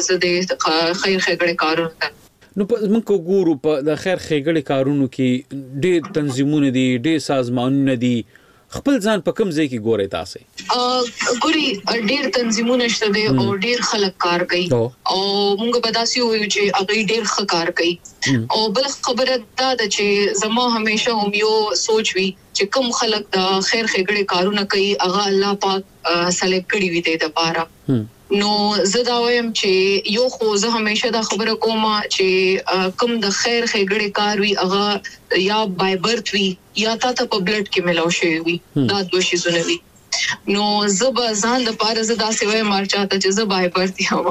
Speaker 21: خیر خګړې کارونه
Speaker 1: نو موږ ګورو په د خیر خېګړې کارونو کې ډېر تنظیمونه دي، ډېر سازمانونه دي. خپل ځان په کوم ځای کې ګورئ تاسو؟
Speaker 21: ګوري ډېر تنظیمونه شته دي او ډېر خلک کار کوي او موږ به داسې وایو چې هغه ډېر ښه کار کوي. او بل خبره دا ده چې زما همیشه هم یو سوچ وي چې کوم خلک د خیر خېګړې کارونه کوي هغه الله پاک سلیکټ کړی وي د لپاره. نو زه دا وایم چې یو خو زه همیشه دا خبره کوم چې کوم د خیر خېګړې کار وي هغه یا بای برث وي یا تاسو په بلډ کې ملاو شوی وي. دا دوه شیزونه وي. نو زب ځان د پاره زدا سیوای مارچاته چې زب بای برث یم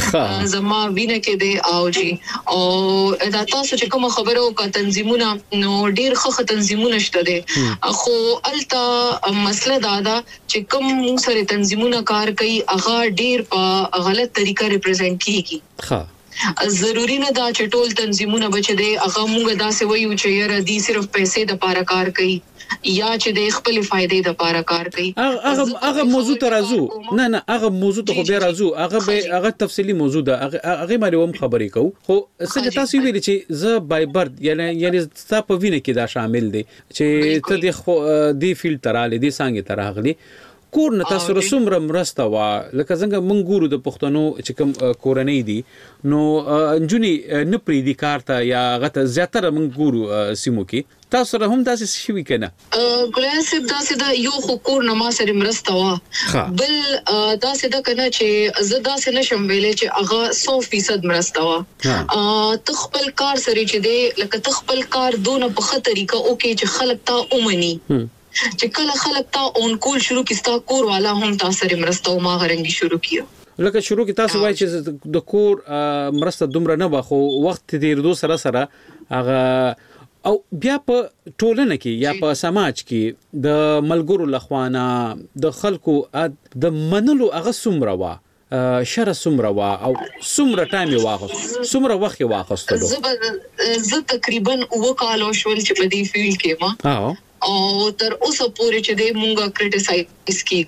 Speaker 21: زما وینه کې دی او جی او دا تاسو چې کوم خبرو کا تنظیمونه نو ډیر ښه تنظیمونه شته دي خو التا مسله دا ده چې کوم سره تنظیمونه کار کوي هغه ډیر په غلط طریقه ریپرزینټ کیږي. ضروری نه دا چې ټول تنظیمونه بچ دي هغه موږ دا څه وایو چې یاره دي صرف پیسې د پاره کار کوي یا چې د خپل فائدې د پاره کار کوي.
Speaker 1: هغه موضوع ته راځو نه هغه موضوع ته خو بیا راځو هغه تفصیلی موضوع ده هغه مالي هم خبرې کو خو څنګه تاسو ویل چې ز بای برد یعنی تاسو په وینه کې دا شامل دي چې ته د فیلډ تراله دي څنګه تراغلي کور نه تاسو رسومره مرسته وا لکه څنګه مونږ ګورو د پښتنو چې کوم کورنۍ دي نو انجونی نه پری دي کارته یا غته زیاتره مونږ ګورو سیمو کې تاسو سره هم داسې شوي کنه
Speaker 21: ګلاسب داسې دا یو حکومت نه ما سره مرسته وا بل داسې دا کنه چې زه داسې نشم ویلې چې هغه 100% مرسته وا تخپل کار سره چې دی لکه تخپل کار دونه په خطرې کا اوکې چې خلک تا اومني چې کله خلک تا اون کول شروع کیستا کور والا هم تاسو سره مرسته او ما غرنګي شروع کیو
Speaker 1: لکه شروع کی تاسو وای چې د کور مرسته دومره نه واخو وخت دې دو سره هغه او بیا په ټولنه کې یا په سماج کې د ملګرو لخوانه د خلکو د منلو هغه سمره وا شر سمره وا او سمره ټایم واخو سمره وخت واخستلو
Speaker 21: زه تقریبا وکالو شول چې په دې فیلډ کې ما او تر اوسه پورې چې د مونږه کریټیسایز کی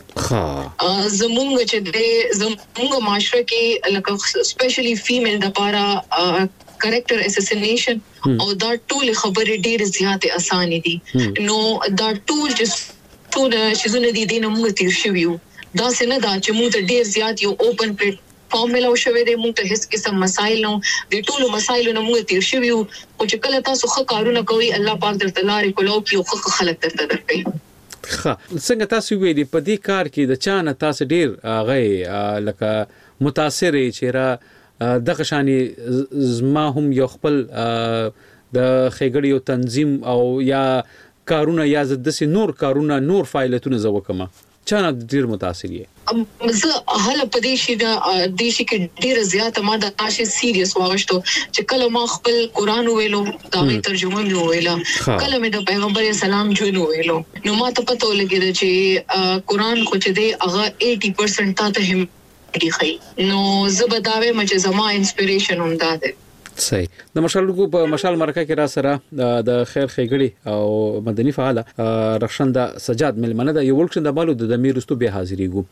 Speaker 21: زمونږ چې د زمونږ معاشره کې لکه سپیشلی فیمیل د پاره کریکټر اساسینیشن او دا ټول خبرې ډېر زیات اسانه دي نو دا ټول چې ټول شیزونه دي د موږ تیر شویو دا څنګه دا چې موږ ډېر زیات یو اوپن پلیټ فارم ملاو شوی دی موږ ته هیڅ قسم مسایل نو د ټولو مسایلو نه موږ تیر شویو او چې کله تاسو ښه کارونه کوي الله پاک درته لارې کولو کې او ښه خلک درته درکوي.
Speaker 1: څنګه تاسو ویلي په دې کار کې د چانه تاسو ډیر غي لکه متاثر چیرې دغه شانی زما هم یو خپل د خېګړیو تنظیم او یا کارونه یا زدسي نور کارونه نور فایلټونه زوکما چانه ډیر متاثر یې
Speaker 21: زه هله پدې شي د دیشي کې ډیر زیات ما د تاسو سیریس واغشتو چې کله ما خپل قران ویلو دا غي ترجمه مې ویلا کله مې د پیغمبر اسلام جوړ ویلو نو ما ته پته ولګی چې قران خو چې دی هغه 80% ته هم دی خي نو زبداوي مچ زما انسپیریشن هم ده
Speaker 1: صحیح د مشالګو په مشال مرکه کې را سره د خیر خېګړي او مدني فعاله رخصنده سجاد ملمنه د یو ولکشن د بالو د میرستو به حاضرېګو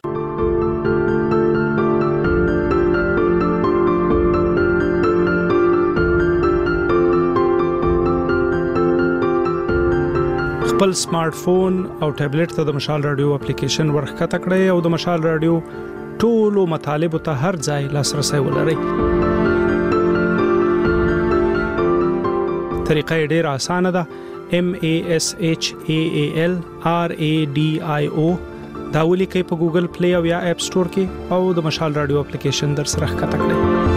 Speaker 19: خپل سمارټ فون او ټابلیټ ته د مشال رادیو اپلیکیشن ورخته کړئ او د مشال رادیو ټولو مطالب ته هر ځای لاسرسي ولرئ. طریقه ډېر اسانه ده. MASHAALRADIO دا ولیکئ په ګوګل پلی او یا اپ سٹور کې او د مشال رادیو اپلیکیشن در سره ښکته کړئ.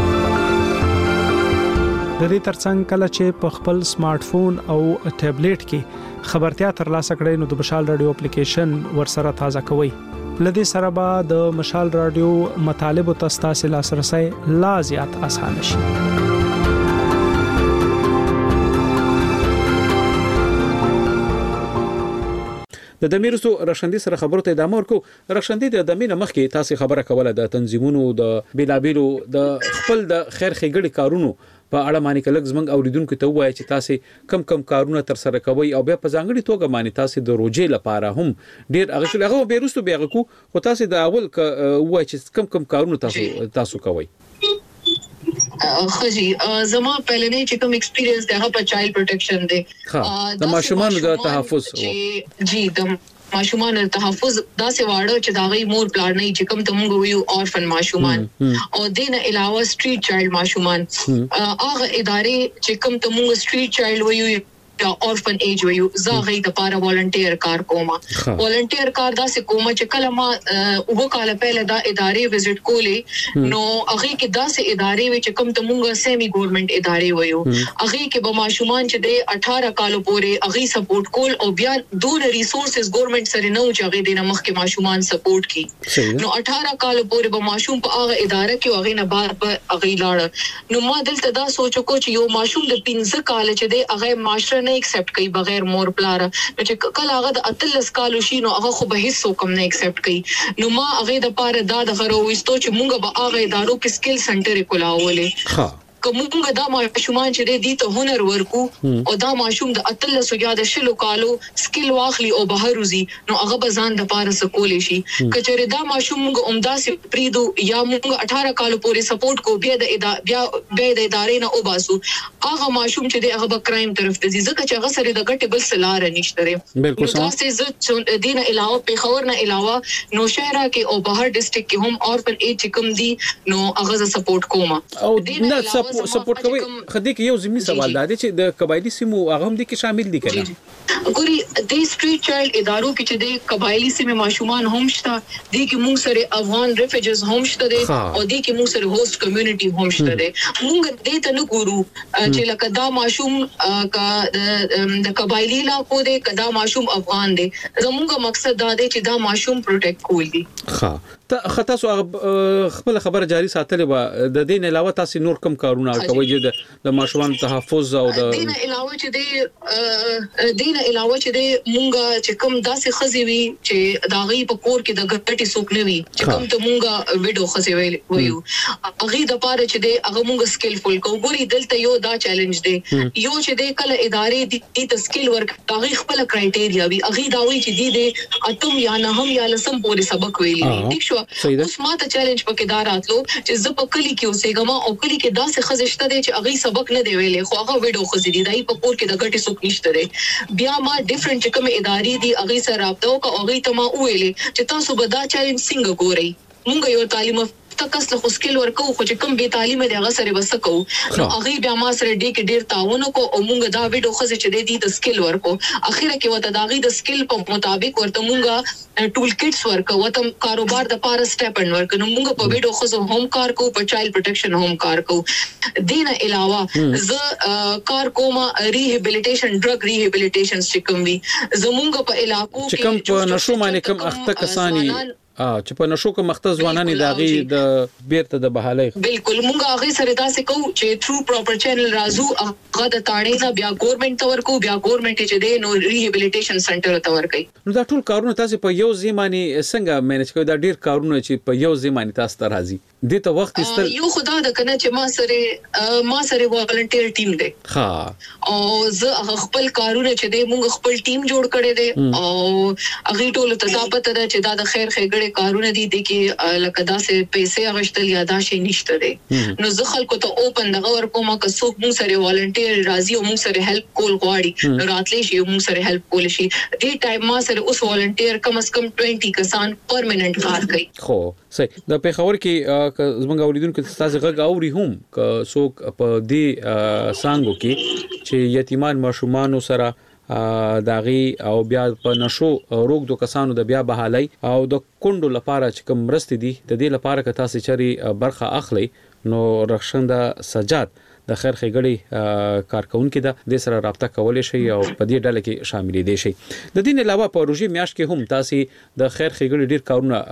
Speaker 19: د دې ترڅنګ کله چې په خپل سمارټ فون او ټابلیټ کې خبرتیا ترلاسه کړئ نو د مشال رادیو اپلیکیشن ورسره تازه کوئ. لدې سره به د مشال رادیو مطالب او تاسو لاسرسي لا زیات آسان شي.
Speaker 1: د دمیرسو رشندي سره خبرو ته ادامه ورکو. رشندي د دمینه مخکې تاسو خبره کوله د تنظیمونو د بیلابیلو د خپل د خیر ښېګړې کارونو په اړه باندې کلک زمنګ اوریدونکو ته وایي چې تاسو کم کارونه تر سره کوي او بیا په ځانګړي توګه باندې تاسو د روجې لپاره هم ډیر هغه بیرستو بیا کو خو تاسو د اول وایي چې کم کارونه تاسو کوي.
Speaker 21: خجی زما پهلنې چې کوم ایکسپیرینس ده په چایلډ پروټیکشن ده
Speaker 1: د ماشومان د تحفظ
Speaker 21: جی د ماشومان تحفظ داسې واړه چې دا غي مور پلان نه چې کوم ته مونږ ویو اورفن ماشومان او دینه علاوه سټریټ چایلډ ماشومان هغه ادارې چې کوم ته مونږ سټریټ چایلډ ویو یا اورفن ایج ویو زاغې د پاره والنټیر کار کومه. والنټیر کار دا سه کومه چې کله ما وکاله پهله دا ادارې وزټ کولې نو هغه کې دا سه ادارې چې کوم ته مونږ سیمي ګورنمنت ادارې ویو هغه کې به ماشومان چې د 18 کال پورې هغه سپورټ کول او بیا دون ریسورسز ګورنمنت سره نو چې هغه د مخ کې ماشومان سپورټ کی نو 18 کال پورې به ماشوم په هغه اداره کې هغه نه بعد به هغه لاړ نو ما دلته دا سوچ کو چې یو ماشوم د 15 کال چې د هغه معاشره نه ایکسپټ کوي بغیر مور پلار چې کله هغه د 13 کال شي نو هغه خو به هیڅ کوم نه ایکسپټ کوي نو ما هغه د پاره دا د غرو وستو چې مونږ به هغه ادارو کې سکل سنټر کولاولې کومه دا ماشومان چې دې ته هنر ورکو او دا ماشوم د 13 یا د شلو کالو سکل واخلي او بهر وزي نو هغه به ځان د پاره سکول شي کچره دا ماشوم موږ عمدا سي پریدو یا موږ 18 کال پورې سپورټ کو بیا د ادارې نه او باسو هغه ماشوم چې هغه به کرایم طرف ته ځي ځکه چې هغه سره د ګټه بل سلاره نشته
Speaker 1: بالکل
Speaker 21: دا څه دینه علاوه په خبر نه علاوه نو شهره کې او بهر ډیسټریکټ کې هم اورفن ایج کم دي نو هغه سپورټ کوم
Speaker 1: او سپورټ کوي. خدای کې یو ضمني سوال دی چې د قبایلی سیمو هغه هم دي کې شامل دي کړه
Speaker 21: ګوري د سټریټ چایلډ ادارو کې چې د قبایلی سیمه ماشومان هم شته دي کې موږ سره افغان ریفیوجیز هم شته دي او دي کې موږ سره هوست کمیونټي هم شته دي موږ دې ته نه ګورو چې لکه دا ماشوم د قبایلی علاقو دي کدا ماشوم افغان دي زموږ مقصد دا دی چې دا ماشوم پروټیکټ کول دي.
Speaker 1: خطا سو خپل خبره جاری ساتلې و د دین علاوه تاسو نور کم کارونه کوي چې د ماشومان تحفظ او د
Speaker 21: دین علاوه چې مونږ چې کوم داسې خزي وي چې داغي په کور کې د ګټي سوک نه وي چې کوم ته مونږ ویډیو خزي ویو هغه د پاره چې هغه مونږ سکلفل کو ګوري دلته یو دا چیلنج دی یو چې د کله ادارې د سکل ورک هغه خپل کرایټیریا وي هغه دا وی چې د اتم یا نه هم یا لسم پورې سبق ویلي ٹھیک شو اوس ماته چیلنج پکې دار راتلو چې ز په کلی کې اوسېګم او کلی کې داسې خزشته دي چې هغه سبق نه دی ویلې خو هغه ویډیو خزي دی دای په کور کې د ګټي سوک نشته دی بیا ما ډیفرنٹ کوم ادارې دي هغه سره رابطه او هغه ته ما ویلې چې تاسو به دا چیلنج څنګه ګورئ مونږ یو تعلیم تکس له سکل ورکو خو چې کوم به تعلیم دی هغه سره وسکو نو هغه بیا ما سره ډیر تعاون کو او مونږ دا ویډیو خزه چې دی د سکل ورکو اخیره کې وته داغي د سکل په مطابق ورته مونږ ټول کټس ورکو وته کاروبار د پاره سټیپ ان ورک نو مونږ په ویډیو خزه هوم کار کو په چایلډ پروټیکشن هوم کار کو دینه علاوه ز کار کوم ریهابیلیټیشن ډرګ ریهابیلیټیشن چې کوم وی زمونږ په علاقو کې
Speaker 1: کوم په نشو باندې کوم اخته کسانی چې په نشو کې مخته ځوانان داغي د بیرته د بحالي
Speaker 21: بالکل مونږ هغه سره تاسو کو چې تھرو پراپر چینل رازو هغه د تاړې نه بیا ګورنمنت تور کو بیا ګورنمنت چې د نو ریهابیلیټیشن سنټر تور کوي
Speaker 1: نو دا ټول کارونه تاسو په یو ځماني څنګه مینج کوئ دا ډیر کارونه چې په یو ځماني تاسو ته راځي دته وخت استل
Speaker 21: یو خدا د کنه چې ما سره والنټیر ټیم دی او زه خپل کارونه چې د مونږ خپل ټیم جوړ کړی دی او هغه ټول ته دا پته ده چې دا د خیر ښېګړې کارونه دي کې لکه داسې پیسې اغشتل یا دا شي نشته دي نو زه خلکو ته اوپن دغه ورکوم که څوک موږ سره والنټیر راځي او موږ سره هیلپ کول غواړي نو راتلی شي موږ سره هیلپ کول شي دې ټایم ما سره اوس والنټیر کم از کم 20 کسان پرمننٹ کار کوي
Speaker 1: خو صحیح د پیښور کې زمونږ اوریدونکو تاسو غږ اوري هم که څوک په دې سانګو کې چې یتیمان ماشومان سره داغي او بیا په نشو روغ دو کسانو د بیا بحالي او د کندو لپاره چې کوم مرستې دي د دې لپاره که تاسو چری برخه اخلي نو رخصنده سجاد د خیر خېګړي کارکونکو د سره رابطه کولای شي او په دې ډله کې شاملې دي شي د دې علاوه په روزي میاش کې هم تاسو د خیر خېګړي ډیر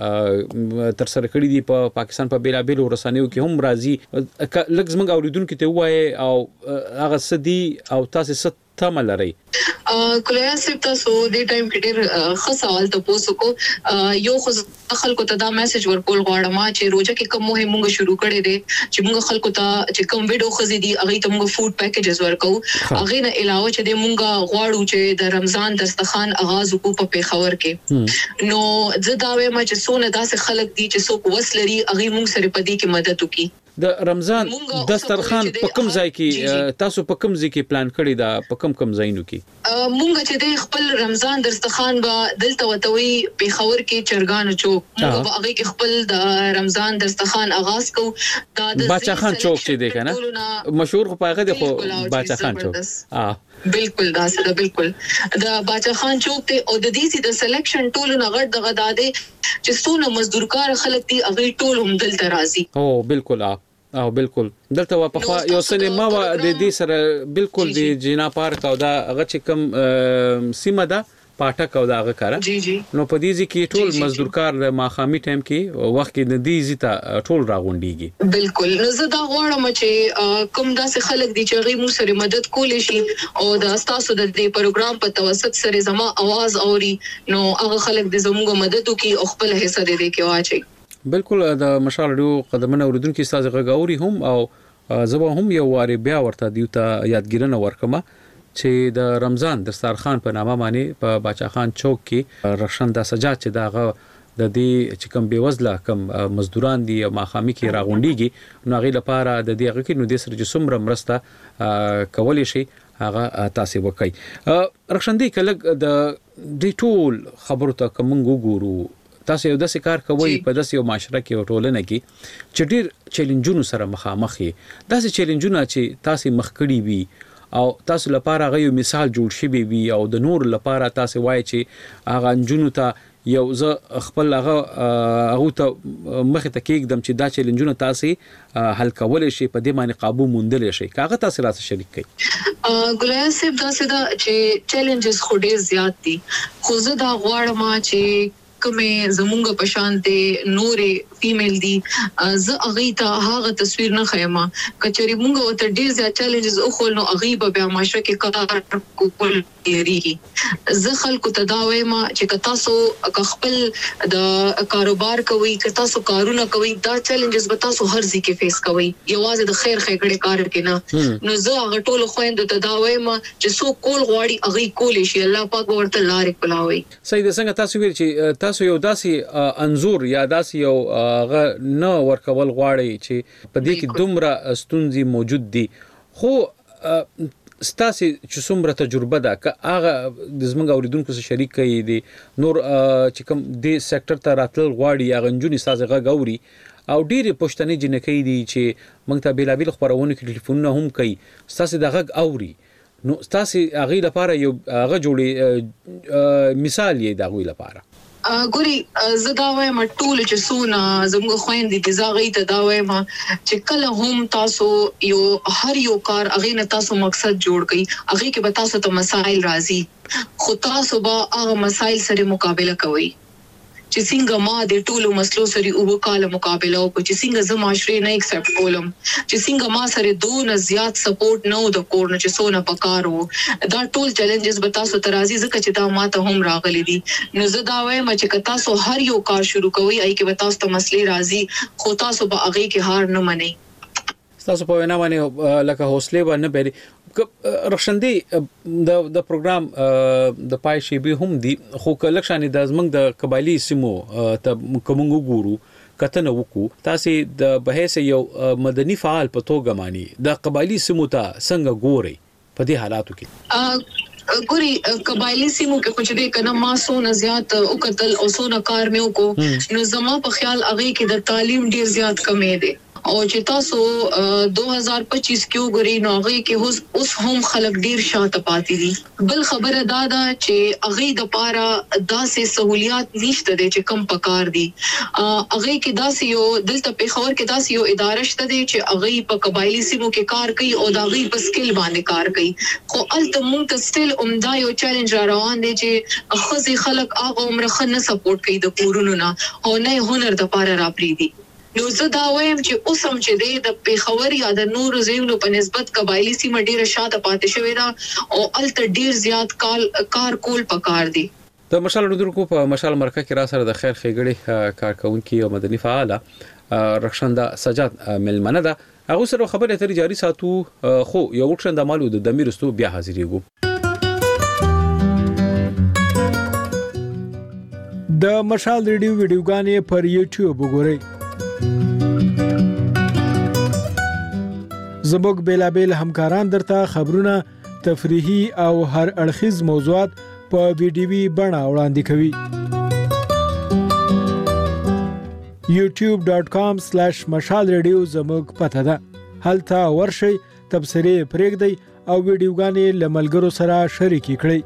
Speaker 1: کارونه تر سره کړی دي په پاکستان په بیلابیل ورسانیو کې هم راځي لږ زمنګ اوریدونکو ته وایي او هغه سدي او تاسو تمه لري
Speaker 21: کولیا سپ تاسو د ټایم کې ډېر ښه سوال تاسو کو یو خلکو ته دا میسج ورکول غواړم چې روزه کې کوم مهمه شروع کړي دي چې موږ خلکو ته چې کوم ویډیو خزي دي هغه ته موږ فود پیکیجز ورکو هغه نه علاوه چې موږ غواړو چې د رمضان دسترخوان آغاز وکړو په پیښور کې نو زه دا وایم چې څونه داسې خلک دي چې څوک وسلري هغه موږ سره په دې کې مدد وکړي
Speaker 1: د رمضان دسترخوان په کوم ځای کې تاسو په کوم ځای کې پلان کړی دا په کوم ځایونو کې
Speaker 21: مونږ چې د خپل رمضان دسترخوان به دلته وتوي پیښور کې چرګانو چوک مونږ به هغه کې خپل د رمضان دسترخوان آغاز کو دا د
Speaker 1: باچا خان چوک چې دی کنه مشهور خو پاغه دی خو باچا خان چوک
Speaker 21: بالکل دا سره بالکل دا باچا خان چوک ته او د دې د سلیکشن ټول نه غړ دغه داده چې څونه مزدورکار خلک دي هغه ټول هم دلته راځي
Speaker 1: او بالکل او بالکل دلته په یو سینما و د دې سره بالکل د جنا پارک او دا هغه چې کوم سیمه ده پاټک او دا هغه کار نو په دې کې ټول مزدورکار د ماخامي ټایم کې وخت کې د دې زیته ټول راغونډيږي
Speaker 21: بالکل نو زه دا غواړم چې کوم داسې خلک دي چې غي مو سره مدد کولی شي او د تاسو د دې پروګرام په توسط سره زما आवाज اوري نو هغه خلک د زموږ مدد کوي او خپل حصہ دې کې واچي
Speaker 1: بالکل د مشال رادیو قدمونه اوریدونکو استاد غاوري هم او زبا هم یو واری بیا ورته دیوته یادګیرنه ورکمه چې د رمضان دسترخوان په نامه باندې په باچا خان چوک کې رخصنده سجاد چې داغه د دې چې کوم بیوزله کوم مزدوران دي ماخامي کې راغونډيږي نو غي لپاره د دې هغه کې نو د سره جسمره مرسته کولای شي هغه تاسو وکي رخصندې کله د دې ټول خبرو ته کوم ګورو تاسو یو داسې کار کوي په داسې یو معاشره کې ټولنه کې چې ډیر چیلنجونو سره مخامخ یې داسې چیلنجونه چې تاسو مخ کړی وي او تاسو لپاره غو مثال جوړ شي وي او د نور لپاره تاسو وایي چې هغه انجونو ته یو ز خپل هغه ته مخ ته کېږم چې دا چیلنجونه تاسو حل کولای شي په دې باندې قابو موندل شي کاغه تاسو راځي شریک کړئ
Speaker 21: ګلیا صاحب دا څه دا چې چیلنجز خو ډیر زیات دي خو زه دا غواړم چې کومه زمونږ په شان ته نورې فیمیل دي زه اغه ته هغه تصویر نه خیمه کچري مونږ او ته ډیر زیات چیلنجز او خو نو اغه به بیا معاشره کې کار کول لري زه خلکو ته دا وایم چې تاسو خپل د کاروبار کوي که تاسو کارونه کوي دا چیلنجز به تاسو هر ځای کې فیس کوي یوازې د خیر خېګړې کار کې نه نو زه هغه ټول خويند ته دا وایم چې سو کول غواړي اغه کول شي الله پاک ورته لارې کولاوي
Speaker 1: سید څنګه تاسو ویل چې تاسو یو داسې انزور یا داسې یو نه ورکول غواړي چې په دې کې دومره ستونزې موجود دي خو ستاسو چې څومره تجربه ده که هغه د زمونږ اوریدونکو سره شریک کړي دي نور چې کوم د سېکټر ته راتل غواړي هغه انجونی سازه غاوري او ډېری پښتني جنکې دي چې موږ ته بیلابیل خبرونه کې ټلیفونونه هم کوي ستاسو د غږ اوري نو ستاسو هغه لپاره یو هغه جوړي مثال یې دا غوي لپاره
Speaker 21: ګوري زه دا وایم ټول چې سونه زموږ خويندې د زاغې ته دا وایم چې کله هم تاسو یو هر یو کار اغه نه تاسو مقصد جوړ کړئ اغه کې به تاسو ته مسائل راځي خو تاسو به هغه مسائل سره مقابله کوئ چې څنګه ما د ټولو مسلو سره او وکاله مقابله او چې څنګه زه معاشري نه ایکسپټ کولم چې څنګه ما سره دون زیات سپورټ نه د کور نه چې سونه پکارو دا ټول چیلنجز به تاسو ترازی زکه چې دا ماته هم راغلي دي نو زه دا وایم چې تاسو هر یو کار شروع کوئ اې کې به تاسو ته مسلې راځي خو تاسو به هغه کې هار نه منئ
Speaker 1: تاسو په وینا باندې لکه حوصله باندې بری رخصندي د پروګرام د پای شی به هم دي خو کلکشن د زمنګ د قبایلی سیمو ته کوم وګورو کتنه وکړو تاسو د بحث یو مدني فعال په توګه مانی د قبایلی سیمو ته څنګه ګوري په دې حالاتو کې
Speaker 21: ګوري قبایلی سیمو کې کچھ دې کنه ما سونه زیات او قتل او سونه کار مې وکړو نو زما په خیال هغه کې د تعلیم ډیر زیات کمې دي او چې تاسو 2025 کې وګورئ نو هغه کې اوس هم خلک ډیر شاته پاتې دي بل خبره دا ده چې هغه د پاره داسې سہولیات نشته دي چې کم پکار دي هغه کې داسې یو دلته په خبر کې داسې یو اداره شته دي چې هغه په قبایلی سیمو کې کار کوي او دا غي په سکل باندې کار کوي خو الته مونږ ته سټیل عمدا یو چیلنج را روان دي چې خزي خلک هغه عمر خنه سپورټ کوي د کورونو نه او نه هنر د پاره راپری دي نو زه دا وایم چې اوس هم چې د پیښور یا د نور زیونو په نسبت قبایلی سیمه ډیره شاته پاتې شوې ده او الته ډیر زیات کار کول پکار دي
Speaker 1: د مشال ردرکو په مشال مرکه کې را سره د خیر خېګړي کارکونکو او مدني فعاله رخصنده سجاد ملمنه ده هغه سره خبره اترې جاری ساتو خو یو وکشن د مالو د دمیرستو بیا حاضرېګو
Speaker 19: د مشال ریډیو ویډیوګانې پر یوټیوب وګورئ زموږ بیلابل همکاران درته خبرونه تفریحي او هر اړخیز موضوعات په ویډیوي بڼه وړاندې کوي youtube.com/mashalradio زموږ پته ده هلته ورشئ تبصرې پرېږدئ او ویډیوګانې له ملګرو سره شریکې کړئ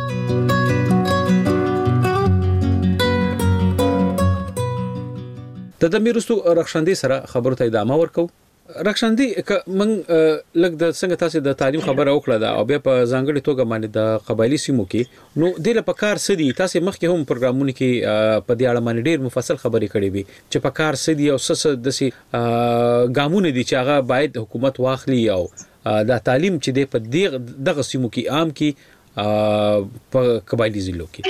Speaker 1: د دمیرستو رخصندي سره خبرو ته ادامه ورکو رخصندي من لګ د څنګه تاسو د تعلیم خبره وکړه دا او بیا په ځانګړي توګه باندې د قبایلی سیمو کې نو د لپاره سدي تاسو مخکې هم پروګرامونه کې په دې اړه باندې ډېر مفصل خبرې کړې وي چې په کار سدي او سس د سي ګامونه دي چې هغه باید حکومت واخلي او د تعلیم چې د په دغه سیمو کې عام کې په قبایلی ضلعو کې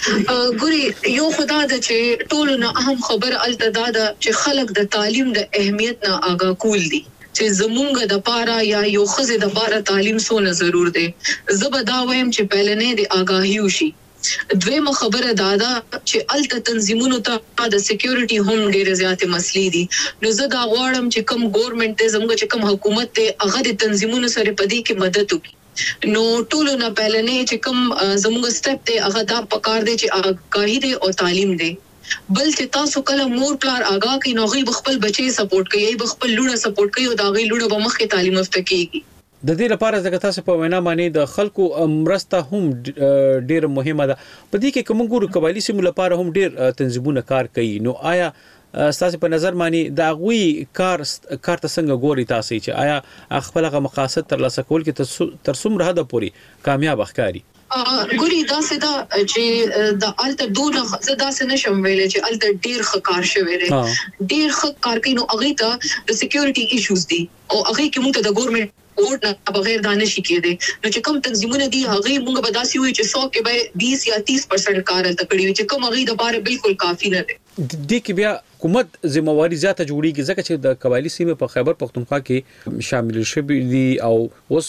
Speaker 21: ګوري یو خدا د چې ټولو نه اهم خبر التدا ده چې خلک د تعلیم د اهمیت نه آگاه کول دي چې زمونږ د پاره یا یو خزه د پاره تعلیم سونه ضرور دی زبدا وایم چې پهلنې د آگاهی وشي دویمه خبره دادا چې الته تنظیمونو ته د سکیورټي هم ډېر زیاتې مسلې دي نو زه دا غواړم چې کم ګورنمنت ته زموږ چې کم حکومت ته هغه د تنظیمونو سره پدې کې مدد وکړي نو ټولو نه پهلنې چې کم زموږ سټپ ته هغه دا پکار دی چې آگاهی دی او تعلیم دی بل چې تاسو کله مور پلار آگاه کړئ نو غي خپل بچي سپورټ کوي خپل لونه سپورټ کوي او دا غي لونه به مخکې تعلیم یافته کیږي
Speaker 1: د دې لپاره ځکه تاسو په وینا باندې د خلکو مرسته هم ډیر مهمه ده په دې کې کوم ګورو قبایلی سیمو لپاره هم ډیر تنظیمونه کار کوي نو آیا تاسو په نظر باندې دا غوي کار څنګه ګوري تاسو چې آیا خپل هغه مقاصد ترلاسه کول کې تر څومره حد پورې کامیاب ښکاري
Speaker 21: ګوري دا سدا چې د الته دونه زدا سه نشم ویل چې الته ډیر خکار شوی دی ډیر خکار کینو اغه ته د سکیورټي ایشوز دي او اغه کې موږ ته د ګورنمنت ووټ نه بغیر دانش کېده نو چې کوم تنظیمونه دي هغه موږ به داسي وي چې 100 کې به 20 یا 30% کار تکړی وي چې کوم هغه د باره بالکل کافی نه دي
Speaker 1: د کې بیا حکومت ذمہواری زیاته جوړیږي ځکه چې د قبایلی سیمه په خیبر پختونخوا کې شامل شوی دي او اوس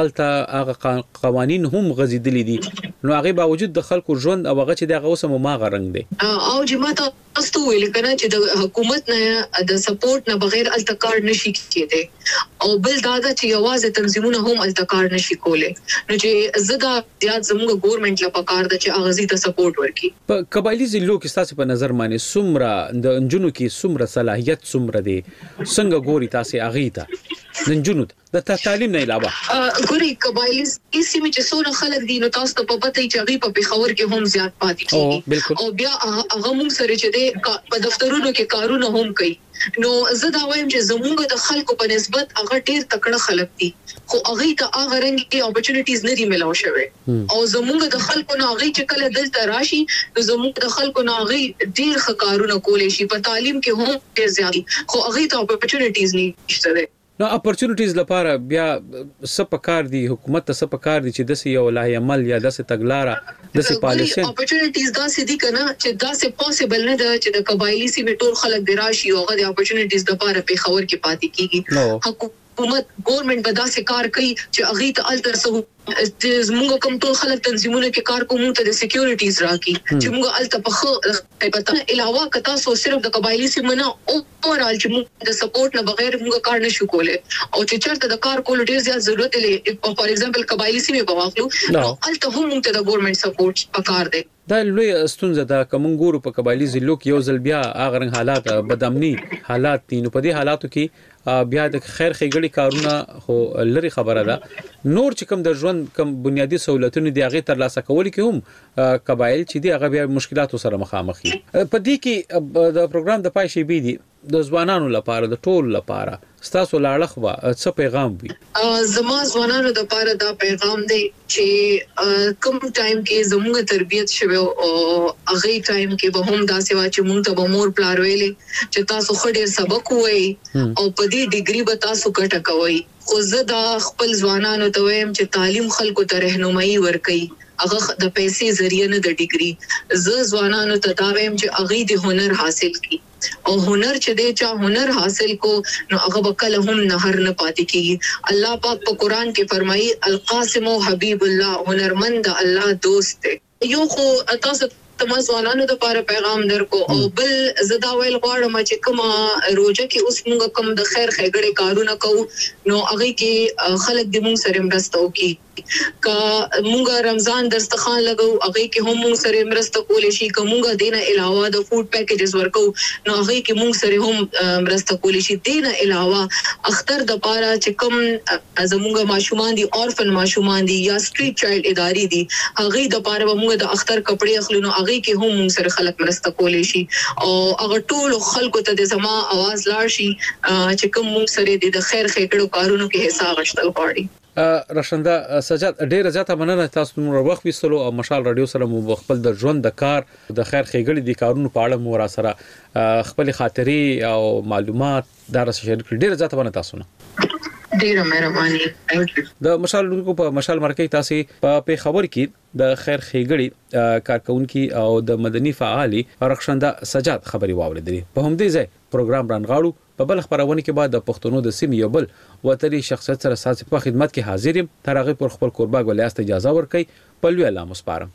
Speaker 1: هغه قوانين هم غزیدلې دي نو هغه باوجود د خلکو ژوند او هغه چې دغه اوسمه ماغه رنگ دي
Speaker 21: او جماعت تاسو ویل کنه چې د حکومت نه د سپورټ نه بغیر التکار نشي کېده او بل دا چې یوازې تنظیمونه هم التکار نشي کوله نو چې زدا زیات زموږ ګورنمنت لپاره کار د چې اغازي ته سپورټ ورکړي
Speaker 1: په قبایلی ضلعو کې تاسو په نظر باندې سمره د انجونو کې سمره صلاحيت سمره دي څنګه ګوري تاسو اغه ته ننجونو د تعلیم نه علاوه
Speaker 21: ګوري قبایلی سیمه چې څونه خلک دي نو تاسو ته په پته چې هغه په پیښور کې هم زیات پاتې کیږي او بیا هغه موږ سره چې په دفترونو کې کارونه هم کوي نو زه دا وایم چې زموږ د خلکو په نسبت هغه ډیر تکړه خلک دي خو هغه ته هغه رنګي اپورتونټیز نه دي ملاو شوی او زموږ د خلکو نه هغه چې کله دلته راشي نو زموږ د خلکو نه هغه ډیر ښکارونه کولې شي په تعلیم کې هم ډیر زیات خو هغه ته اپورتونټیز نشته
Speaker 1: نو اپورتونټیز لپاره بیا سپکار دي حکومت ته سپکار دي چې د یو لای عمل یا د تګلارې د پالیسي
Speaker 21: اپورتونټیز دا سدي کنه چې دا سه پوسیبل نه ده چې د قبایلی سیمه ټول خلک دراشي او هغه د اپورتونټیز لپاره په خبر کې پاتې کیږي حکومت ګورنمنت به داسې کار کوي چې اغه ته التر سو موږ کوم ټول خلک تنظیمونه کې کار کوو ته د سکیورټیز راکې چې موږ الته په پتا علاوه کتا سو صرف د قبایلی سیمه اورال چې موږ د سپورټ نه بغیر موږ کار نشو کولای او چې چرته د کار کول ډیر زیات ضرورت لري فار ایگزامپل قبایلی سیمه په واخلو نو الته هم موږ ته د ګورنمنت سپورټ پکار دی.
Speaker 1: دا لوی ستونزه ده کوم ګورو په قبایلی ضلعو کې یو ځل بیا اغه حالات بدامني حالات دي نو په دې حالاتو کې بیا د خیر خېګړي کارونه خو لري خبره ده نور چې کوم د ژوند کوم بنیادی سہولتونه دی هغه تر لاسه کول کې هم قبایل چې دی هغه بیا مشکلاتو سره مخامخ دي. په دې کې د پروګرام د پای شی بي دي د ځوانانو لپاره د ټول لپاره ستاسو لاړخ وا څه پیغام وي؟
Speaker 21: زما ځوانانو لپاره دا پیغام دی چې کوم ټایم کې زموږ تربيت شوه او هغه ټایم کې به هم داسې وا چې موږ ته به مور پلار ویلې چې تاسو خډیر سبق وای او په دې ډیګري به تاسو ګټه کوئ خو زه دا خپل ځوانانو ته وایم چې تعلیم خلکو ته رهنمایي ورکړي هغه د پیسې ذریعہ نه د ډیګري زه ځوانانو ته دا وایم چې هغه د هنر حاصل کړي او هنر چې دی چا هنر حاصل کو نو هغه وکړه هم نهر نه پاتې کیږي. الله پاک په قران کې فرمایي القاسم حبیب الله هنرمند الله دوست دی. یو خو تاسو تمازوانانو د لپاره پیغام درکو او بل زدا ویل غواړم چې کومه روزه کې اوس موږ کوم د خیر خېګړې کارونه کوو نو هغه کې خلک د موږ سره مرسته وکړي کا موږ رمضان دسترخوان لګو هغه کې هم موږ سره مرسته کولې شي کومه دینه علاوه د فود پیکیجز ورکو نو هغه کې موږ سره هم مرسته کولې شي دینه علاوه اختر د پاره چې کوم زموږ ماشومان دي اورفن ماشومان دي یا سټریټ چایلډ ادارې دي هغه د پاره موږ د اختر کپڑے اخلو نو هغه کې هم موږ سره خلک مرسته کولې شي او هغه ټول خلکو ته د زما आवाज لاړ شي چې کوم موږ سره د خیر خېټړو کارونو کې حصہ غشتل غواړي.
Speaker 1: رشنده سجاد ډیر زیاته مننه تاسو نور وخت وستلو او مشال رادیو سره مو خپل د ژوند د کار د خیر خېګړې د کارونو په اړه مو را سره خپل خاطري او معلومات دار سره شریک ډیر زیاته مننه تاسو نه
Speaker 21: ډیره مهرباني.
Speaker 1: د مشال لونکو په مشال مرکز تاسو په خبر کې د خیر خېګړې کارکونکو او د مدني فعالي رخصنده سجاد خبري واوریدلې په همدې ځای پروګرام رانغاړو په بل خبرونه کې بعد د پښتونو د سیمې یو بل وتري شخصیت سره ساتي په خدمت کې حاضر يم تر هغه پر خپل قربا ولایت اجازه ورکړي په لوی الله مسپارم.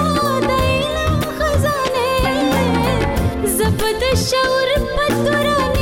Speaker 2: شعور پتورانی